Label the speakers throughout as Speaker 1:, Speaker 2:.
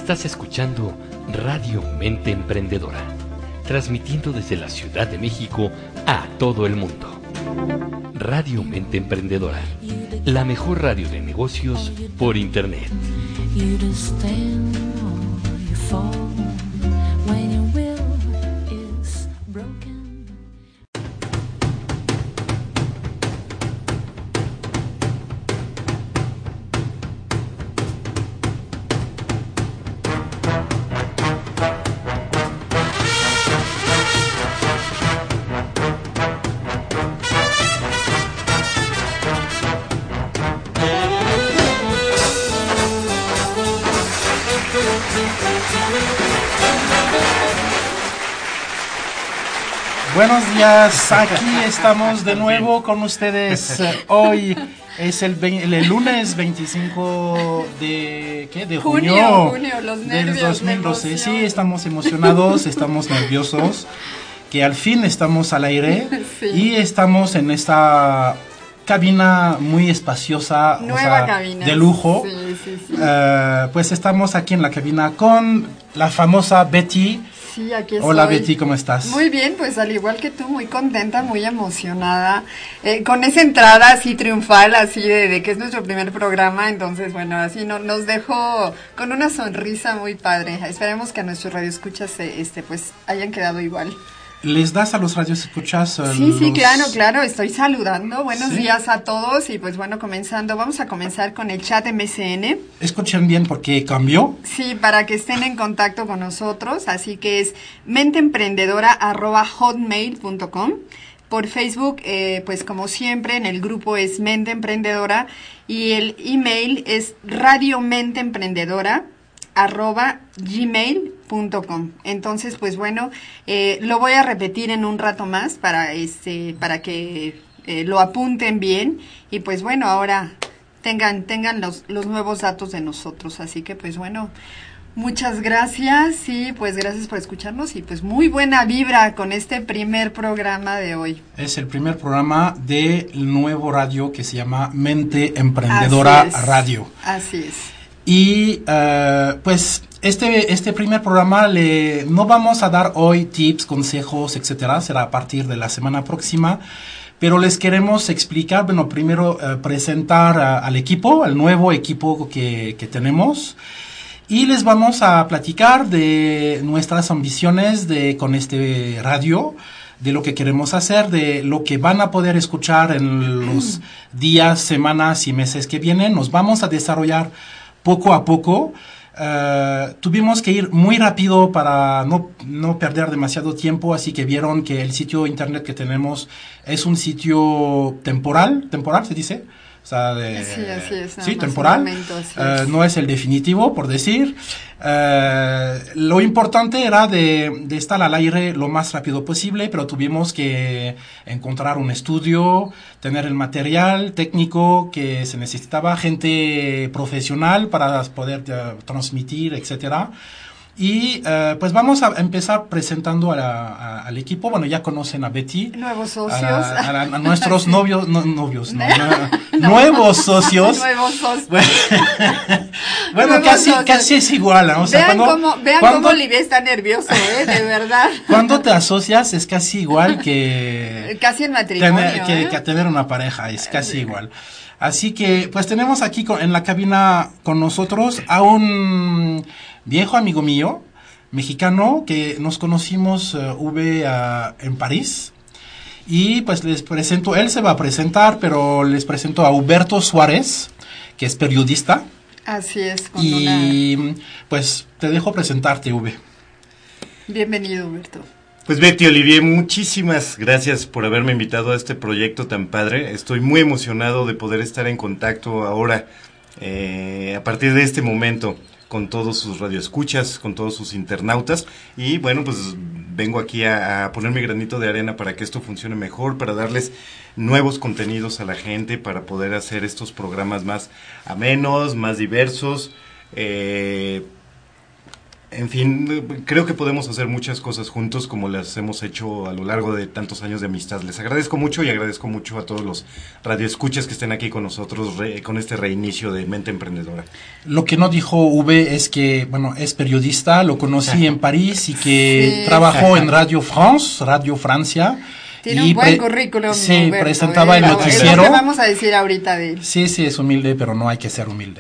Speaker 1: Estás escuchando Radio Mente Emprendedora, transmitiendo desde la Ciudad de México a todo el mundo. Radio Mente Emprendedora, la mejor radio de negocios por Internet.
Speaker 2: Buenos días, aquí estamos de nuevo con ustedes. Hoy es el lunes 25 de junio
Speaker 3: los
Speaker 2: del
Speaker 3: nervios,
Speaker 2: 2012. Sí, estamos emocionados, estamos nerviosos, que al fin estamos al aire.
Speaker 3: Sí.
Speaker 2: Y estamos en esta cabina muy espaciosa,
Speaker 3: nueva cabina
Speaker 2: de lujo.
Speaker 3: Sí.
Speaker 2: Pues estamos aquí en la cabina con la famosa Betty.
Speaker 3: Sí, aquí
Speaker 2: Hola
Speaker 3: estoy.
Speaker 2: Betty, ¿cómo estás?
Speaker 3: Muy bien, pues al igual que tú, muy contenta, muy emocionada, con esa entrada así triunfal, así de que es nuestro primer programa, entonces bueno, así nos dejó con una sonrisa muy padre. Esperemos que a nuestros radioescuchas pues hayan quedado igual.
Speaker 2: ¿Les das a los radioescuchas?
Speaker 3: Sí, claro, estoy saludando. Buenos días a todos y pues bueno, vamos a comenzar con el chat MCN.
Speaker 2: Escuchen bien porque cambió.
Speaker 3: Sí, para que estén en contacto con nosotros, así que es menteemprendedora@hotmail.com. Por Facebook, pues como siempre, en el grupo es Mente Emprendedora y el email es radiomenteemprendedora@gmail.com. Entonces, pues bueno, lo voy a repetir en un rato más para que lo apunten bien y pues bueno, ahora tengan los nuevos datos de nosotros. Así que pues bueno, muchas gracias y pues gracias por escucharnos y pues muy buena vibra con este primer programa de hoy.
Speaker 2: Es el primer programa del nuevo radio que se llama Mente Emprendedora Radio.
Speaker 3: Así es.
Speaker 2: Y pues este primer programa no vamos a dar hoy tips, consejos, etcétera, será a partir de la semana próxima, pero les queremos explicar, bueno, primero presentar al equipo, al nuevo equipo que tenemos, y les vamos a platicar de nuestras ambiciones con este radio, de lo que queremos hacer, de lo que van a poder escuchar en los días, semanas y meses que vienen. Nos vamos a desarrollar poco a poco. Tuvimos que ir muy rápido para no perder demasiado tiempo, así que vieron que el sitio internet que tenemos es un sitio temporal se dice. O sea,
Speaker 3: sí, así es.
Speaker 2: Sí, temporal.
Speaker 3: Momento, así es.
Speaker 2: No es el definitivo, por decir. Lo importante era de estar al aire lo más rápido posible, pero tuvimos que encontrar un estudio, tener el material técnico que se necesitaba, gente profesional para poder transmitir, etcétera. Y pues vamos a empezar presentando al equipo. Bueno, ya conocen a Betty.
Speaker 3: Nuevos socios.
Speaker 2: A nuestros nuevos socios.
Speaker 3: Nuevos socios.
Speaker 2: Bueno, casi es igual, ¿no? O sea,
Speaker 3: vean cómo Olivia está nervioso, de verdad.
Speaker 2: Cuando te asocias es casi igual que...
Speaker 3: Casi en matrimonio.
Speaker 2: Que tener una pareja, es casi igual. Así que, pues tenemos aquí en la cabina con nosotros a un viejo amigo mío, mexicano, que nos conocimos, en París. Y pues les presento, él se va a presentar, pero les presento a Huberto Suárez, que es periodista.
Speaker 3: Así es.
Speaker 2: Pues te dejo presentarte, Ube.
Speaker 3: Bienvenido, Huberto.
Speaker 4: Pues Betty, Olivier, muchísimas gracias por haberme invitado a este proyecto tan padre. Estoy muy emocionado de poder estar en contacto ahora, a partir de este momento, con todos sus radioescuchas, con todos sus internautas. Y bueno, pues vengo aquí a poner mi granito de arena para que esto funcione mejor, para darles nuevos contenidos a la gente, para poder hacer estos programas más amenos, más diversos, En fin, creo que podemos hacer muchas cosas juntos como las hemos hecho a lo largo de tantos años de amistad. Les agradezco mucho y agradezco mucho a todos los radioescuchas que estén aquí con nosotros con este reinicio de Mente Emprendedora.
Speaker 2: Lo que no dijo V es que, bueno, es periodista, lo conocí en París y que trabajó en Radio France, Radio Francia.
Speaker 3: Tiene un buen currículum.
Speaker 2: Sí,
Speaker 3: Humberto,
Speaker 2: presentaba el noticiero.
Speaker 3: Es lo que vamos a decir ahorita de él.
Speaker 2: Sí, es humilde, pero no hay que ser humilde.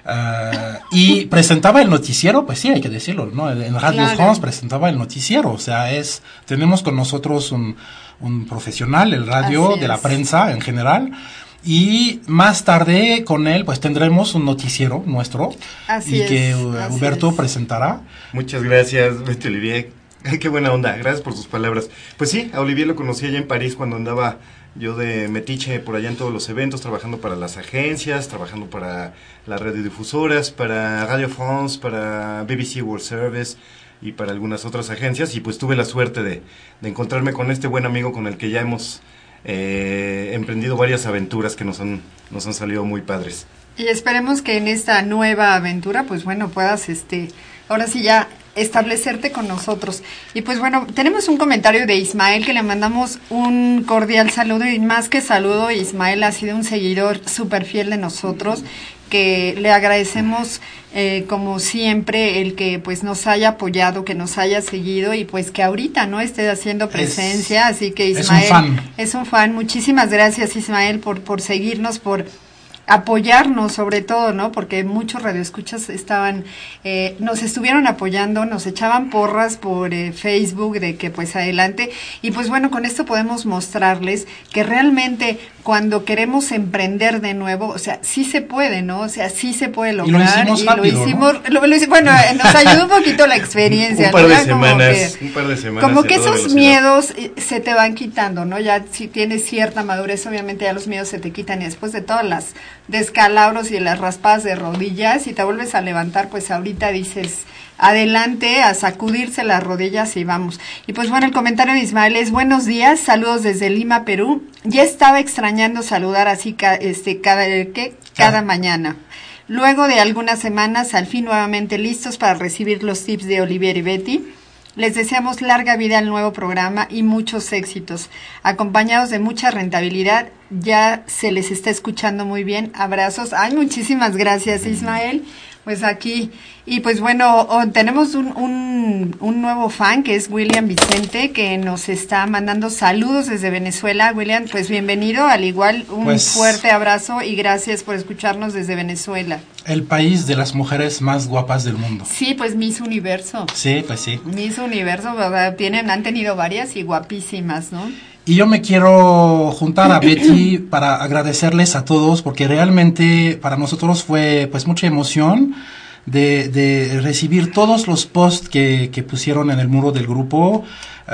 Speaker 2: Y presentaba el noticiero, pues sí, hay que decirlo, ¿no? En Radio France presentaba el noticiero, o sea, tenemos con nosotros un profesional, el radio, de la prensa en general, y más tarde con él, pues tendremos un noticiero nuestro, que Humberto presentará.
Speaker 4: Muchas gracias, Betty Olivier. Qué buena onda, gracias por sus palabras. Pues sí, a Olivier lo conocí allá en París cuando andaba yo de metiche por allá en todos los eventos, trabajando para las agencias, trabajando para las radiodifusoras, para Radio France, para BBC World Service y para algunas otras agencias, y pues tuve la suerte de encontrarme con este buen amigo con el que ya hemos emprendido varias aventuras que nos han salido muy padres.
Speaker 3: Y esperemos que en esta nueva aventura, pues bueno, puedas ahora sí ya establecerte con nosotros. Y pues bueno, tenemos un comentario de Ismael que le mandamos un cordial saludo, y más que saludo, Ismael ha sido un seguidor súper fiel de nosotros, que le agradecemos como siempre el que pues nos haya apoyado, que nos haya seguido y pues que ahorita no esté haciendo presencia, así que Ismael es un fan. Muchísimas gracias, Ismael, por seguirnos, por apoyarnos sobre todo, ¿no? Porque muchos radioescuchas nos estuvieron apoyando, nos echaban porras por Facebook de que pues adelante, y pues bueno, con esto podemos mostrarles que realmente cuando queremos emprender de nuevo, o sea, sí se puede, ¿no? O sea, sí se puede lograr.
Speaker 2: Y lo hicimos rápido, ¿no?
Speaker 3: Bueno, nos ayudó un poquito la experiencia.
Speaker 4: un par de semanas.
Speaker 3: Como que esos miedos se te van quitando, ¿no? Ya si tienes cierta madurez, obviamente ya los miedos se te quitan, y después de todas las descalabros y las raspadas de rodillas, y te vuelves a levantar, pues ahorita dices adelante, a sacudirse las rodillas y vamos. Y pues bueno, el comentario de Ismael es: buenos días, saludos desde Lima, Perú. Ya estaba extrañando saludar así cada mañana. Luego de algunas semanas, al fin nuevamente listos para recibir los tips de Olivier y Betty. Les deseamos larga vida al nuevo programa y muchos éxitos, acompañados de mucha rentabilidad. Ya se les está escuchando muy bien. Abrazos. Ay, muchísimas gracias, Ismael. Pues aquí, y pues bueno, tenemos un nuevo fan que es William Vicente, que nos está mandando saludos desde Venezuela. William, pues bienvenido, al igual un fuerte abrazo y gracias por escucharnos desde Venezuela.
Speaker 2: El país de las mujeres más guapas del mundo.
Speaker 3: Sí, pues Miss Universo.
Speaker 2: Sí, pues sí.
Speaker 3: Miss Universo, ¿verdad? Han tenido varias y guapísimas, ¿no?
Speaker 2: Y yo me quiero juntar a Betty para agradecerles a todos, porque realmente para nosotros fue pues mucha emoción de recibir todos los posts que pusieron en el muro del grupo,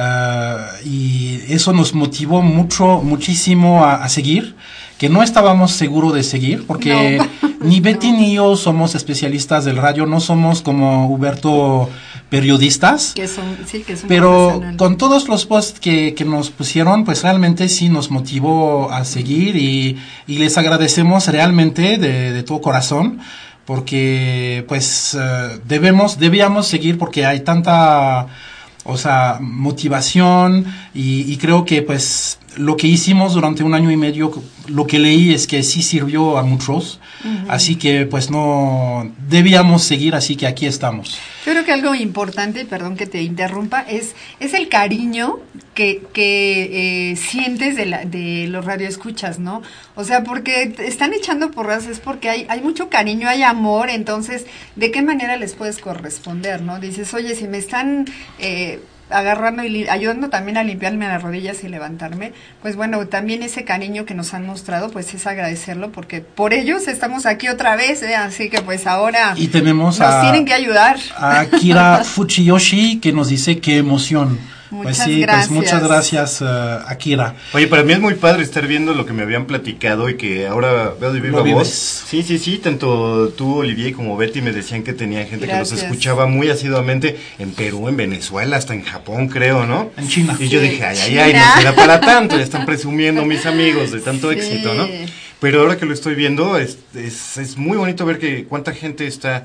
Speaker 2: y eso nos motivó muchísimo a seguir, que no estábamos seguros de seguir, porque ni Betty ni yo somos especialistas del radio, no somos como Humberto periodistas, pero con todos los posts que nos pusieron, pues realmente sí nos motivó a seguir, y les agradecemos realmente de todo corazón, porque pues debíamos seguir, porque hay tanta motivación, y creo que pues lo que hicimos durante 1 año y medio, lo que leí es que sí sirvió a muchos, así que pues no debíamos seguir, así que aquí estamos.
Speaker 3: Yo creo que algo importante, perdón que te interrumpa, es el cariño que sientes de los radioescuchas, ¿no? O sea, porque están echando porras, es porque hay mucho cariño, hay amor, entonces, ¿de qué manera les puedes corresponder, no? Dices, oye, si me están agarrando y ayudando también a limpiarme las rodillas y levantarme, pues bueno, también ese cariño que nos han mostrado, pues es agradecerlo, porque por ellos estamos aquí otra vez, así que pues ahora
Speaker 2: y tenemos
Speaker 3: tienen que ayudar.
Speaker 2: A Akira Fuchiyoshi, que nos dice qué emoción.
Speaker 3: Muchas gracias.
Speaker 2: Pues muchas gracias, Akira.
Speaker 4: Oye, para mí es muy padre estar viendo lo que me habían platicado y que ahora veo de viva voz. Sí, tanto tú, Olivier, como Betty me decían que tenía gente que los escuchaba muy asiduamente en Perú, en Venezuela, hasta en Japón, creo, ¿no?
Speaker 2: En China.
Speaker 4: Y yo dije, ay, no será para tanto, ya están presumiendo mis amigos de tanto éxito, ¿no? Pero ahora que lo estoy viendo, es muy bonito ver que cuánta gente está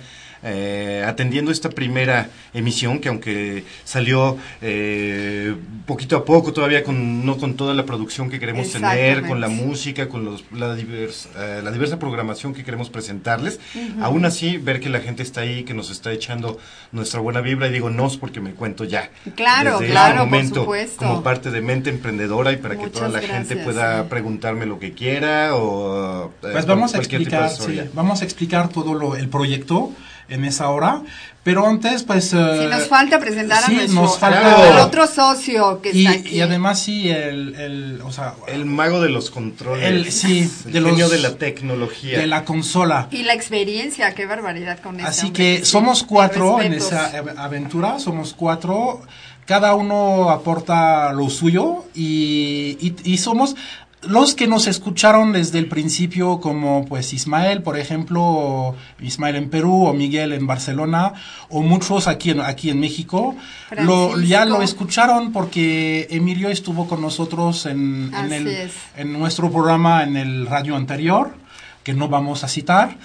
Speaker 4: atendiendo esta primera emisión, que aunque salió poquito a poco, todavía no con toda la producción que queremos tener, con la música, con la diversa programación que queremos presentarles, aún así ver que la gente está ahí, que nos está echando nuestra buena vibra, y digo nos porque me cuento ya.
Speaker 3: Claro,
Speaker 4: desde
Speaker 3: claro,
Speaker 4: ese momento,
Speaker 3: por supuesto.
Speaker 4: como parte de Mente Emprendedora, y para que toda la gente pueda preguntarme lo que quiera, o
Speaker 2: pues vamos a explicar todo el proyecto en esa hora, pero antes pues
Speaker 3: sí, nos falta presentar a nuestro
Speaker 2: al
Speaker 3: otro socio que está aquí.
Speaker 2: Y además sí el
Speaker 4: mago de los controles, el genio de la tecnología,
Speaker 2: de la consola
Speaker 3: y la experiencia, qué barbaridad con eso.
Speaker 2: Así que somos 4 en esa aventura, somos 4, cada uno aporta lo suyo y somos los que nos escucharon desde el principio, como pues Ismael, por ejemplo, Ismael en Perú, o Miguel en Barcelona, o muchos aquí en México, ya lo escucharon porque Emilio estuvo con nosotros en nuestro programa en el radio anterior, que no vamos a citar,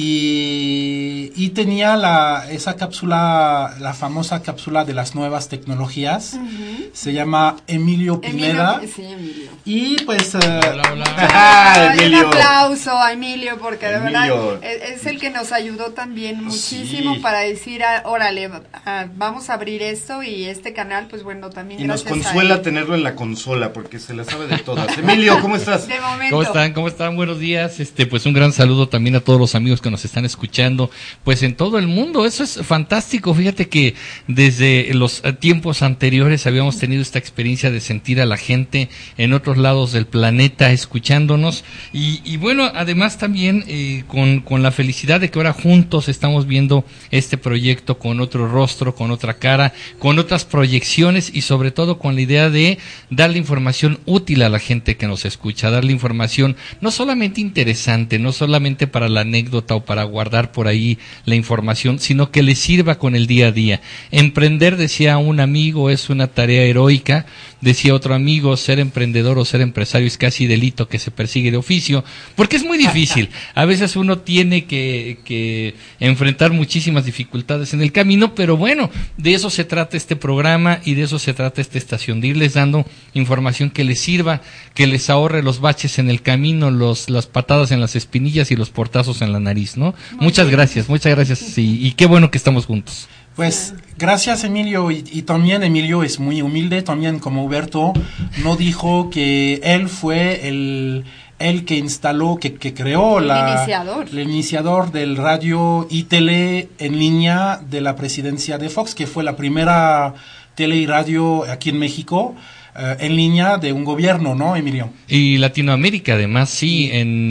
Speaker 2: y tenía esa cápsula, la famosa cápsula de las nuevas tecnologías. Se llama Emilio Pineda.
Speaker 3: Emilio.
Speaker 2: Y pues
Speaker 3: Emilio. Un aplauso a Emilio, porque de verdad es el que nos ayudó también muchísimo para decir, órale, vamos a abrir esto y este canal, pues bueno, también
Speaker 4: y nos consuela tenerlo en la consola, porque se la sabe de todas. Emilio, ¿cómo estás?
Speaker 3: De momento.
Speaker 5: ¿Cómo están? Buenos días. Pues un gran saludo también a todos los amigos que nos están escuchando, pues en todo el mundo. Eso es fantástico. Fíjate que desde los tiempos anteriores habíamos tenido esta experiencia de sentir a la gente en otros lados del planeta escuchándonos, y bueno, además también con la felicidad de que ahora juntos estamos viendo este proyecto con otro rostro, con otra cara, con otras proyecciones, y sobre todo con la idea de darle información útil a la gente que nos escucha, darle información no solamente interesante, no solamente para la anécdota o para guardar por ahí la información, sino que le sirva con el día a día. Emprender, decía un amigo, es una tarea heroica. Decía otro amigo, ser emprendedor o ser empresario es casi delito que se persigue de oficio, porque es muy difícil. A veces uno tiene que enfrentar muchísimas dificultades en el camino, pero bueno, de eso se trata este programa y de eso se trata esta estación, de irles dando información que les sirva, que les ahorre los baches en el camino, las patadas en las espinillas y los portazos en la nariz, ¿no? Muchas gracias, y qué bueno que estamos juntos.
Speaker 2: Pues gracias, Emilio, y también Emilio es muy humilde, también como Huberto, no dijo que él fue el que instaló, que creó el iniciador del radio y tele en línea de la presidencia de Fox, que fue la primera tele y radio aquí en México en línea de un gobierno, ¿no, Emilio?
Speaker 5: Y Latinoamérica, además, sí,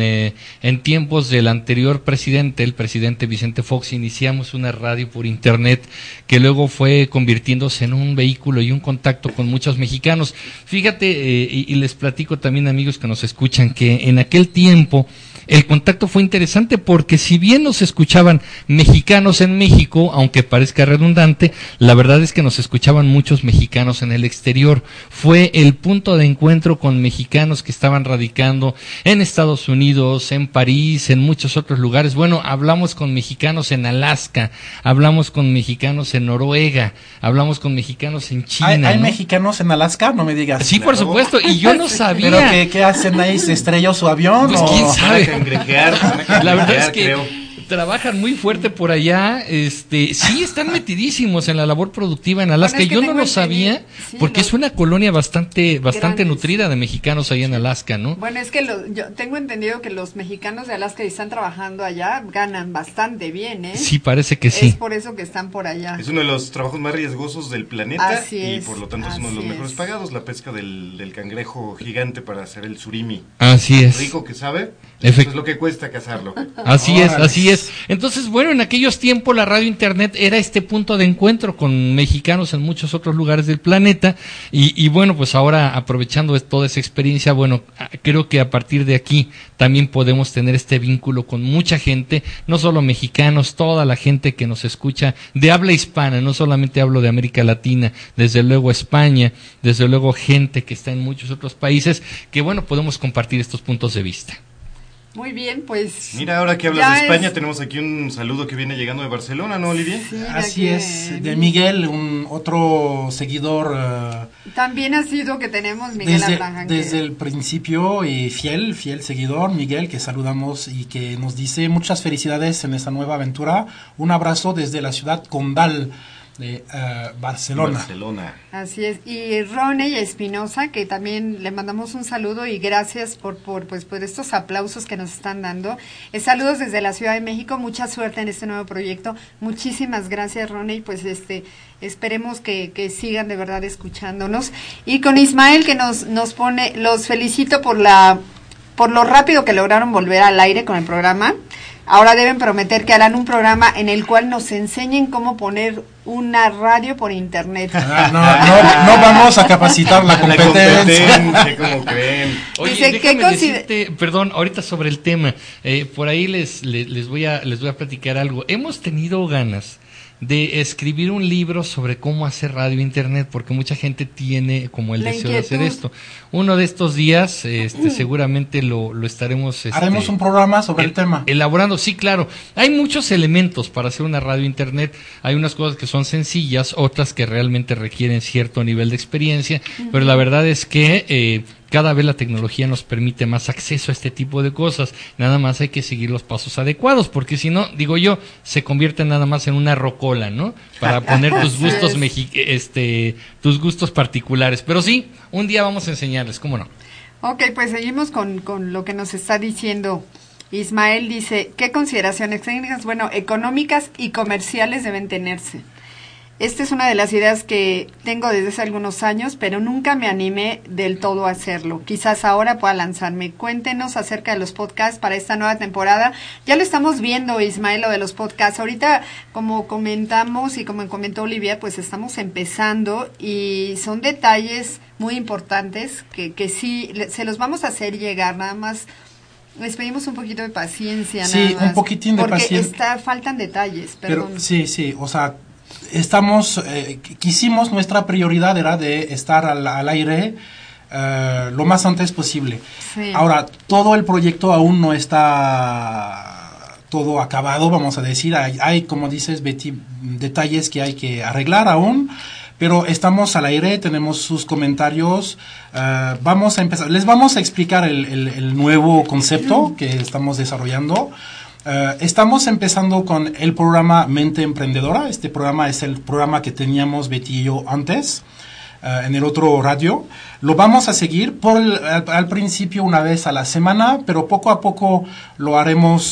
Speaker 5: en tiempos del anterior presidente, el presidente Vicente Fox, iniciamos una radio por internet que luego fue convirtiéndose en un vehículo y un contacto con muchos mexicanos. Fíjate, y les platico también, amigos que nos escuchan, que en aquel tiempo el contacto fue interesante, porque si bien nos escuchaban mexicanos en México, aunque parezca redundante, la verdad es que nos escuchaban muchos mexicanos en el exterior. Fue el punto de encuentro con mexicanos que estaban radicando en Estados Unidos, en París, en muchos otros lugares. Bueno, hablamos con mexicanos en Alaska, hablamos con mexicanos en Noruega, hablamos con mexicanos en China.
Speaker 2: ¿Hay
Speaker 5: ¿no?
Speaker 2: mexicanos en Alaska? No me digas.
Speaker 5: Sí, por supuesto, y yo no sabía.
Speaker 2: ¿Pero qué hacen ahí? ¿Se estrelló su avión?
Speaker 5: Pues quién sabe.
Speaker 4: La
Speaker 5: verdad es que trabajan muy fuerte por allá, sí están metidísimos en la labor productiva en Alaska. Yo no lo sabía, porque es una colonia bastante nutrida de mexicanos ahí en Alaska, ¿no?
Speaker 3: Bueno, es que yo tengo entendido que los mexicanos de Alaska que están trabajando allá ganan bastante bien, ¿eh?
Speaker 5: Sí, parece que sí.
Speaker 3: Es por eso que están por allá.
Speaker 4: Es uno de los trabajos más riesgosos del planeta, y por lo tanto es uno de los mejores pagados, la pesca del cangrejo gigante para hacer el surimi.
Speaker 5: Así es.
Speaker 4: Rico que sabe, eso es lo que cuesta cazarlo.
Speaker 5: Así es. Entonces, bueno, en aquellos tiempos la radio internet era este punto de encuentro con mexicanos en muchos otros lugares del planeta, y bueno, pues ahora, aprovechando toda esa experiencia, bueno, creo que a partir de aquí también podemos tener este vínculo con mucha gente, no solo mexicanos, toda la gente que nos escucha de habla hispana, no solamente hablo de América Latina, desde luego España, desde luego gente que está en muchos otros países, que bueno, podemos compartir estos puntos de vista.
Speaker 3: Muy bien, pues...
Speaker 4: Mira, ahora que hablas de España, tenemos aquí un saludo que viene llegando de Barcelona, ¿no, Olivier?
Speaker 3: Sí,
Speaker 2: así es, de Miguel, otro seguidor.
Speaker 3: También ha sido que tenemos Miguel Abraham.
Speaker 2: Desde el principio, y fiel seguidor, Miguel, que saludamos y que nos dice muchas felicidades en esta nueva aventura. Un abrazo desde la ciudad condal de Barcelona.
Speaker 3: Así es. Y Roney Espinosa, que también le mandamos un saludo y gracias por estos aplausos que nos están dando. Saludos desde la Ciudad de México, mucha suerte en este nuevo proyecto. Muchísimas gracias, Roney, pues esperemos que sigan de verdad escuchándonos. Y con Ismael, que nos pone, los felicito por lo rápido que lograron volver al aire con el programa. Ahora deben prometer que harán un programa en el cual nos enseñen cómo poner una radio por internet.
Speaker 2: No vamos a capacitar la competencia.
Speaker 4: ¿Cómo creen?
Speaker 5: Oye,
Speaker 3: dice,
Speaker 5: déjame decirte, perdón, ahorita sobre el tema, por ahí les voy a platicar algo. Hemos tenido ganas de escribir un libro sobre cómo hacer radio internet, porque mucha gente tiene como el deseo de hacer esto. Uno de estos días, seguramente lo estaremos...
Speaker 2: haremos un programa sobre el tema.
Speaker 5: Elaborando, sí, claro. Hay muchos elementos para hacer una radio internet. Hay unas cosas que son sencillas, otras que realmente requieren cierto nivel de experiencia, pero la verdad es que... cada vez la tecnología nos permite más acceso a este tipo de cosas. Nada más hay que seguir los pasos adecuados, porque si no, digo yo, se convierte nada más en una rocola, ¿no? Para poner tus gustos tus gustos particulares. Pero sí, un día vamos a enseñarles, ¿cómo no? Ok,
Speaker 3: pues seguimos con lo que nos está diciendo Ismael. Dice, ¿qué consideraciones técnicas, económicas y comerciales deben tenerse? Esta es una de las ideas que tengo desde hace algunos años, pero nunca me animé del todo a hacerlo. Quizás ahora pueda lanzarme. Cuéntenos acerca de los podcasts para esta nueva temporada. Ya lo estamos viendo, Ismael, lo de los podcasts. Ahorita, como comentamos y como comentó Olivia, pues estamos empezando y son detalles muy importantes que sí se los vamos a hacer llegar. Nada más les pedimos un poquito de paciencia.
Speaker 2: Sí,
Speaker 3: nada más,
Speaker 2: un poquitín de paciencia.
Speaker 3: Faltan detalles, perdón.
Speaker 2: Pero sí, o sea... quisimos, nuestra prioridad era de estar al aire lo más antes posible. Sí. Ahora, todo el proyecto aún no está todo acabado, vamos a decir. Hay como dices, Betty, detalles que hay que arreglar aún, pero estamos al aire, tenemos sus comentarios. Vamos a empezar, les vamos a explicar el nuevo concepto que estamos desarrollando. Estamos empezando con el programa Mente Emprendedora. Este programa es el programa que teníamos Betty y yo antes, en el otro radio. Lo vamos a seguir al principio una vez a la semana, pero poco a poco lo haremos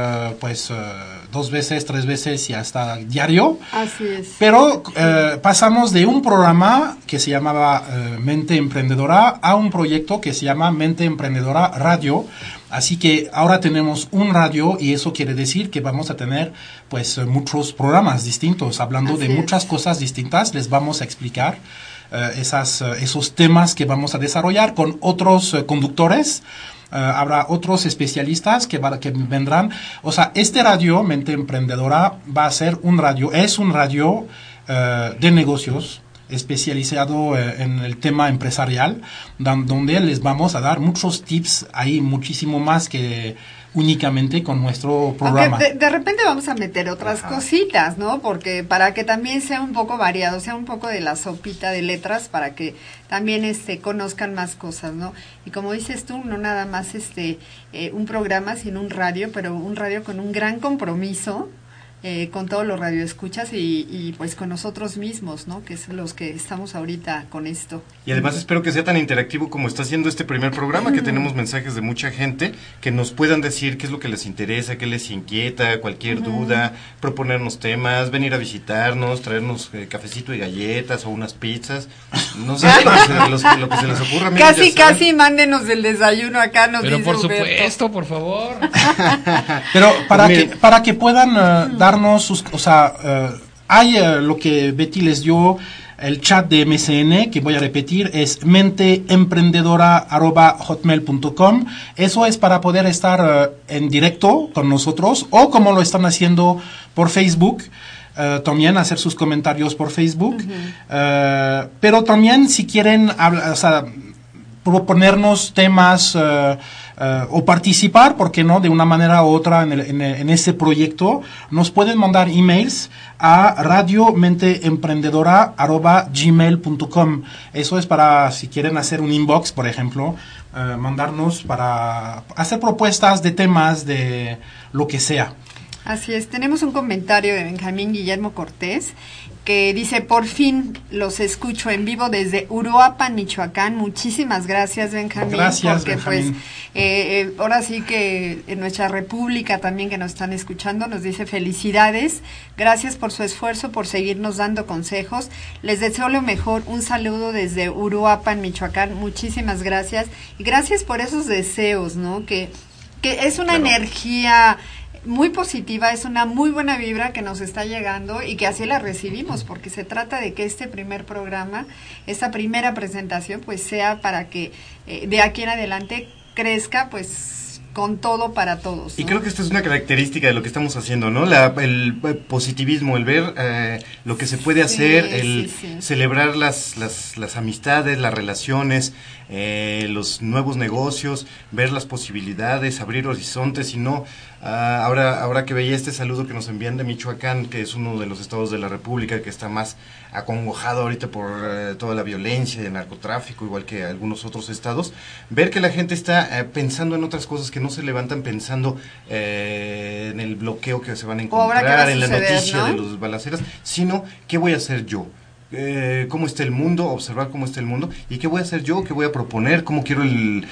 Speaker 2: 2 veces, 3 veces y hasta diario.
Speaker 3: Así es.
Speaker 2: Pero pasamos de un programa que se llamaba Mente Emprendedora a un proyecto que se llama Mente Emprendedora Radio. Así que ahora tenemos un radio y eso quiere decir que vamos a tener muchos programas distintos, hablando de muchas cosas distintas. Les vamos a explicar esos temas que vamos a desarrollar con otros conductores. Habrá otros especialistas que vendrán. O sea, este radio, Mente Emprendedora, es un radio de negocios, especializado en el tema empresarial, donde les vamos a dar muchos tips, hay muchísimo más que únicamente con nuestro programa.
Speaker 3: De repente vamos a meter otras cositas, ¿no? Porque para que también sea un poco variado, sea un poco de la sopita de letras, para que también conozcan más cosas, ¿no? Y como dices tú, no nada más un programa, sino un radio, pero un radio con un gran compromiso con todos los radioescuchas y pues con nosotros mismos, ¿no? Que es los que estamos ahorita con esto.
Speaker 4: Y además espero que sea tan interactivo como está siendo este primer programa, que tenemos mensajes de mucha gente que nos puedan decir qué es lo que les interesa, qué les inquieta, cualquier duda, proponernos temas, venir a visitarnos, traernos cafecito y galletas o unas pizzas, no sé, lo que se les ocurra.
Speaker 3: Casi mándenos el desayuno acá, nos
Speaker 5: pero
Speaker 3: dice
Speaker 5: por
Speaker 3: Humberto.
Speaker 5: Supuesto, por favor.
Speaker 2: Pero para que puedan darnos hay lo que Betty les dio, el chat de MSN, que voy a repetir, es menteemprendedora@hotmail.com. Eso es para poder estar en directo con nosotros, o como lo están haciendo por Facebook, también hacer sus comentarios por Facebook. Pero también si quieren proponernos temas o participar, ¿por qué no?, de una manera u otra en este proyecto, nos pueden mandar emails a radiomenteemprendedora@gmail.com. Eso es para, si quieren hacer un inbox, por ejemplo, mandarnos para hacer propuestas de temas de lo que sea.
Speaker 3: Así es, tenemos un comentario de Benjamín Guillermo Cortés que dice: por fin los escucho en vivo desde Uruapan, Michoacán. Muchísimas gracias, Benjamín.
Speaker 2: Gracias,
Speaker 3: porque
Speaker 2: Benjamín.
Speaker 3: pues ahora sí que en nuestra república también que nos están escuchando nos dice felicidades, gracias por su esfuerzo, por seguirnos dando consejos, les deseo lo mejor, un saludo desde Uruapan, Michoacán. Muchísimas gracias y gracias por esos deseos, ¿no? Que es una energía muy positiva, es una muy buena vibra que nos está llegando y que así la recibimos, porque se trata de que este primer programa, esta primera presentación, pues sea para que de aquí en adelante crezca, pues con todo para todos, ¿no?
Speaker 4: Y creo que esta es una característica de lo que estamos haciendo, ¿no? El positivismo, el ver lo que se puede hacer, celebrar las amistades, las relaciones, los nuevos negocios, ver las posibilidades, abrir horizontes y no... ahora que veía este saludo que nos envían de Michoacán, que es uno de los estados de la República que está más acongojado ahorita por toda la violencia y el narcotráfico, igual que algunos otros estados, ver que la gente está pensando en otras cosas, que no se levantan pensando en el bloqueo que se van a encontrar, en la noticia, ¿no?, de los balaceras, sino ¿qué voy a hacer yo? Cómo está el mundo, observar cómo está el mundo y qué voy a hacer yo, qué voy a proponer, cómo quiero el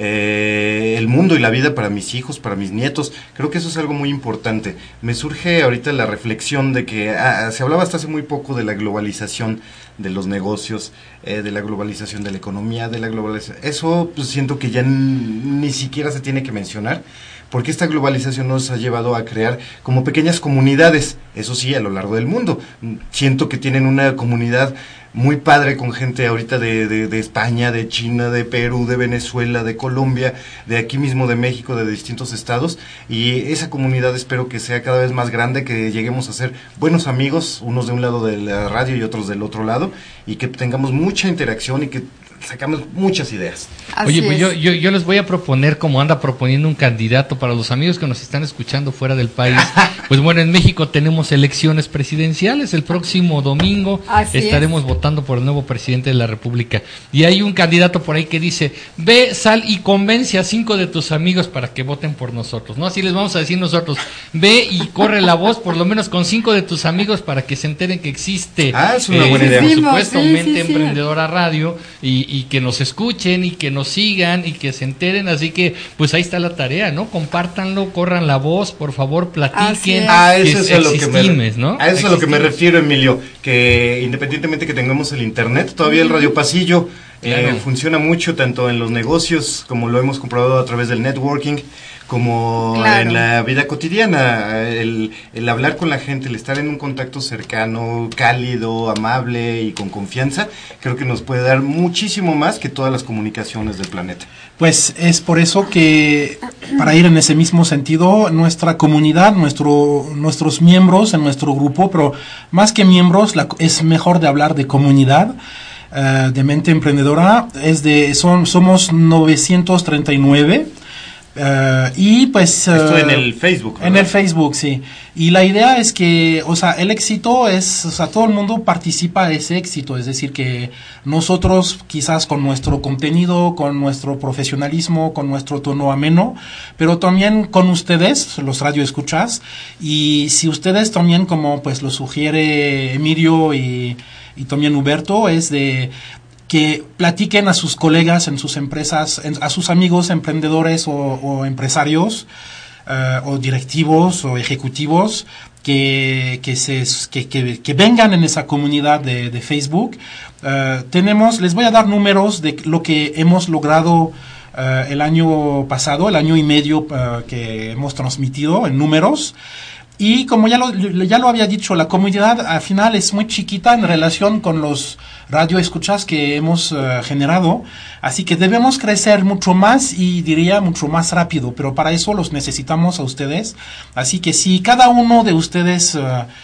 Speaker 4: mundo y la vida para mis hijos, para mis nietos. Creo que eso es algo muy importante. Me surge ahorita la reflexión de que se hablaba hasta hace muy poco de la globalización de los negocios, de la globalización de la economía, de la globalización. Eso pues siento que ya ni siquiera se tiene que mencionar, porque esta globalización nos ha llevado a crear como pequeñas comunidades, eso sí, a lo largo del mundo. Siento que tienen una comunidad muy padre con gente ahorita de España, de China, de Perú, de Venezuela, de Colombia, de aquí mismo de México, de distintos estados, y esa comunidad espero que sea cada vez más grande, que lleguemos a ser buenos amigos, unos de un lado de la radio y otros del otro lado, y que tengamos mucha interacción y que sacamos muchas ideas.
Speaker 5: Oye, pues yo les voy a proponer, como anda proponiendo un candidato para los amigos que nos están escuchando fuera del país. Pues bueno, en México tenemos elecciones presidenciales. El próximo domingo estaremos votando por el nuevo presidente de la República. Y hay un candidato por ahí que dice: ve, sal y convence a 5 de tus amigos para que voten por nosotros, ¿no? Así les vamos a decir nosotros: ve y corre la voz, por lo menos con 5 de tus amigos, para que se enteren que existe,
Speaker 4: es una buena idea,
Speaker 5: por supuesto, Mente Emprendedora Radio, y que nos escuchen y que nos sigan y que se enteren. Así que pues ahí está la tarea, ¿no? Compártanlo, corran la voz, por favor, platiquen.
Speaker 4: Eso es a lo que me refiero, Emilio, que independientemente que tengamos el internet, todavía el Radio Pasillo funciona mucho, tanto en los negocios, como lo hemos comprobado a través del networking, como en la vida cotidiana, el hablar con la gente, el estar en un contacto cercano, cálido, amable y con confianza, creo que nos puede dar muchísimo más que todas las comunicaciones del planeta.
Speaker 2: Pues es por eso que, para ir en ese mismo sentido, nuestra comunidad, nuestros miembros en nuestro grupo, pero más que miembros, es mejor de hablar de comunidad, de Mente Emprendedora, somos 939. Y pues
Speaker 4: esto en el Facebook, ¿verdad?
Speaker 2: En el Facebook, sí. Y la idea es que, el éxito todo el mundo participa de ese éxito, es decir, que nosotros quizás con nuestro contenido, con nuestro profesionalismo, con nuestro tono ameno, pero también con ustedes, los radioescuchas, y si ustedes también, como pues lo sugiere Emilio y también Huberto, es de que platiquen a sus colegas en sus empresas, a sus amigos emprendedores o empresarios, o directivos o ejecutivos, que vengan en esa comunidad de Facebook. Les voy a dar números de lo que hemos logrado el año pasado, el año y medio que hemos transmitido en números. Y como ya lo había dicho, la comunidad al final es muy chiquita en relación con los radio escuchas que hemos generado, así que debemos crecer mucho más y diría mucho más rápido, pero para eso los necesitamos a ustedes, así que si cada uno de ustedes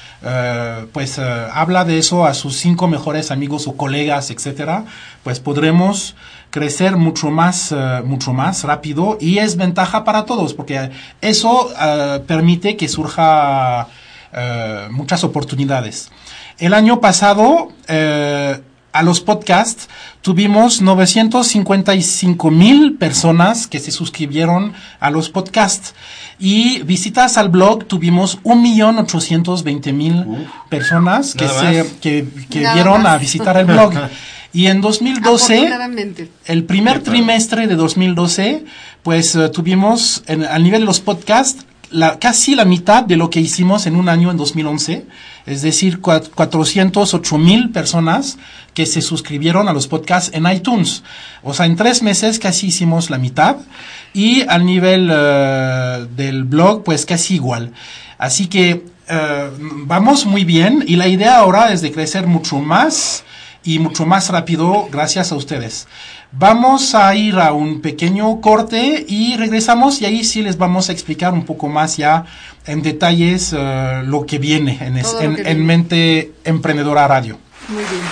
Speaker 2: habla de eso a sus 5 mejores amigos o colegas, etcétera, pues podremos crecer mucho más rápido, y es ventaja para todos porque eso permite que surja muchas oportunidades. El año pasado a los podcasts tuvimos 955,000 personas que se suscribieron a los podcasts, y visitas al blog tuvimos 1,820,000 personas que vieron a visitar el blog. Y en 2012, el primer trimestre de 2012, pues tuvimos al nivel de los podcasts casi la mitad de lo que hicimos en un año en 2011, es decir, 408,000 personas que se suscribieron a los podcasts en iTunes. O sea, en 3 meses casi hicimos la mitad, y al nivel del blog, pues casi igual. Así que vamos muy bien, y la idea ahora es de crecer mucho más y mucho más rápido gracias a ustedes. Vamos a ir a un pequeño corte y regresamos, y ahí sí les vamos a explicar un poco más ya en detalles lo que viene en Mente Emprendedora Radio.
Speaker 3: Muy bien.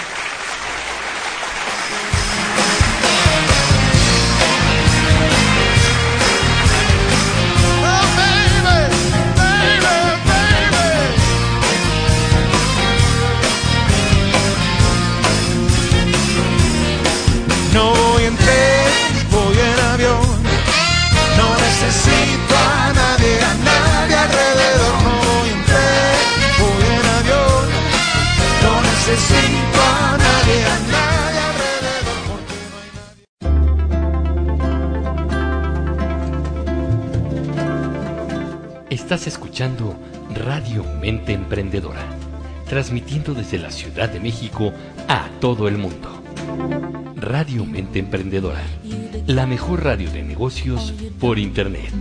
Speaker 1: Estás escuchando Radio Mente Emprendedora, transmitiendo desde la Ciudad de México a todo el mundo. Radio Mente Emprendedora, la mejor radio de negocios por Internet.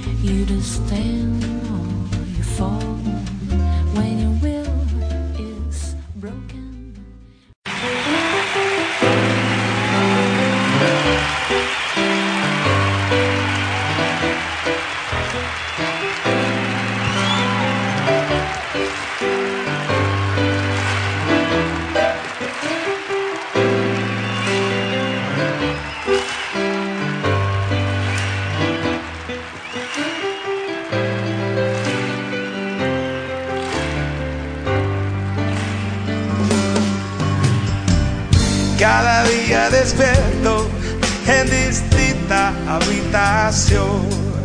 Speaker 6: Cada día despierto en distinta habitación,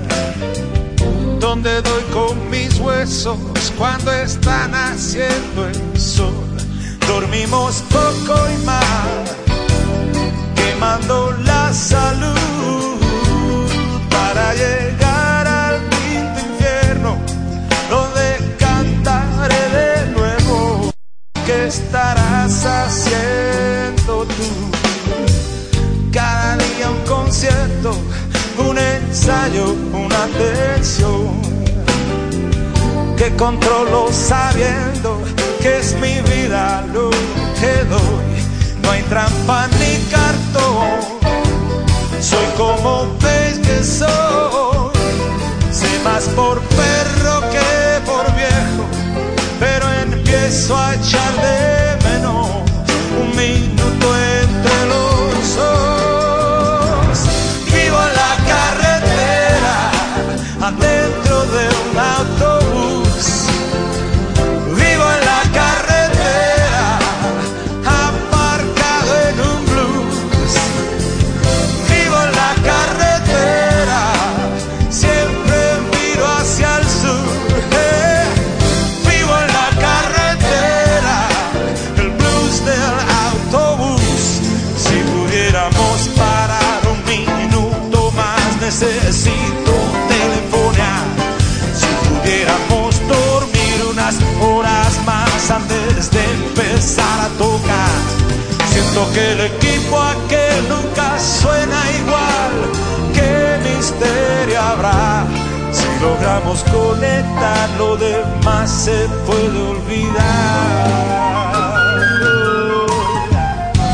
Speaker 6: donde doy con mis huesos cuando está naciendo el sol. Dormimos poco y mal, quemando la salud para llegar al quinto infierno, donde cantaré de nuevo. ¿Qué estarás haciendo tú? Cada día un concierto, un ensayo, una tensión que controlo sabiendo que es mi vida lo que doy. No hay trampa ni cartón, soy como pez que soy. Sé más por perro que por viejo, pero empiezo a echar de menos un minuto entre los ojos. Vivo en la carretera, adentro de un autobús. Vivo en la carretera, aparcado en un blues. Vivo en la carretera, siempre miro hacia el sur. Vivo en la carretera, el blues del autobús. Si pudiéramos parar un minuto más, necesito telefonear. Si pudiéramos dormir unas horas más antes de empezar a tocar. Siento que el equipo aquel nunca suena igual. ¿Qué misterio habrá? Si logramos conectar, lo demás se puede olvidar.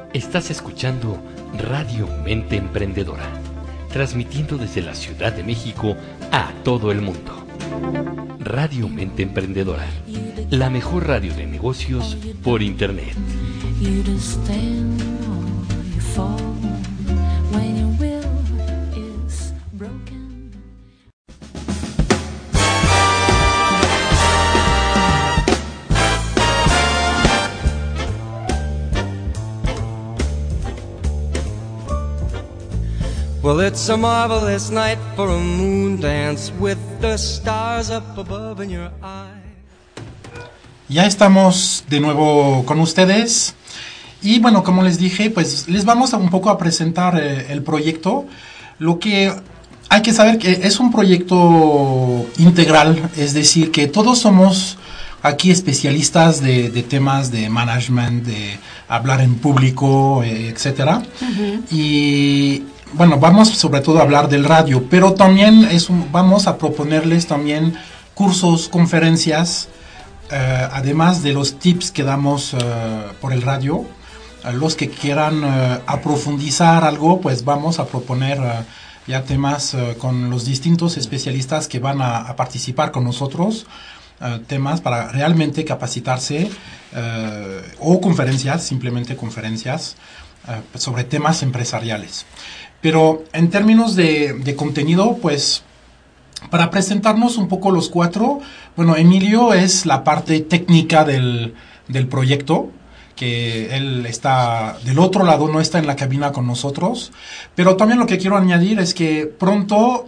Speaker 1: Estás escuchando Radio Mente Emprendedora, transmitiendo desde la Ciudad de México a todo el mundo. Radio Mente Emprendedora, la mejor radio de negocios por Internet.
Speaker 7: Well, it's a marvelous night for a moon dance with the stars up above in your eye.
Speaker 2: Ya estamos de nuevo con ustedes y bueno, como les dije, pues les vamos un poco a presentar el proyecto. Lo que hay que saber que es un proyecto integral, es decir, que todos somos aquí especialistas de temas de management, de hablar en público, etcétera. Y bueno, vamos sobre todo a hablar del radio, pero también vamos a proponerles también cursos, conferencias, además de los tips que damos por el radio. Los que quieran aprofundizar algo, pues vamos a proponer ya temas con los distintos especialistas que van a participar con nosotros, temas para realmente capacitarse, o conferencias, simplemente conferencias sobre temas empresariales. Pero en términos de contenido, pues para presentarnos un poco los cuatro, bueno, Emilio es la parte técnica del proyecto, que él está del otro lado, no está en la cabina con nosotros, pero también lo que quiero añadir es que pronto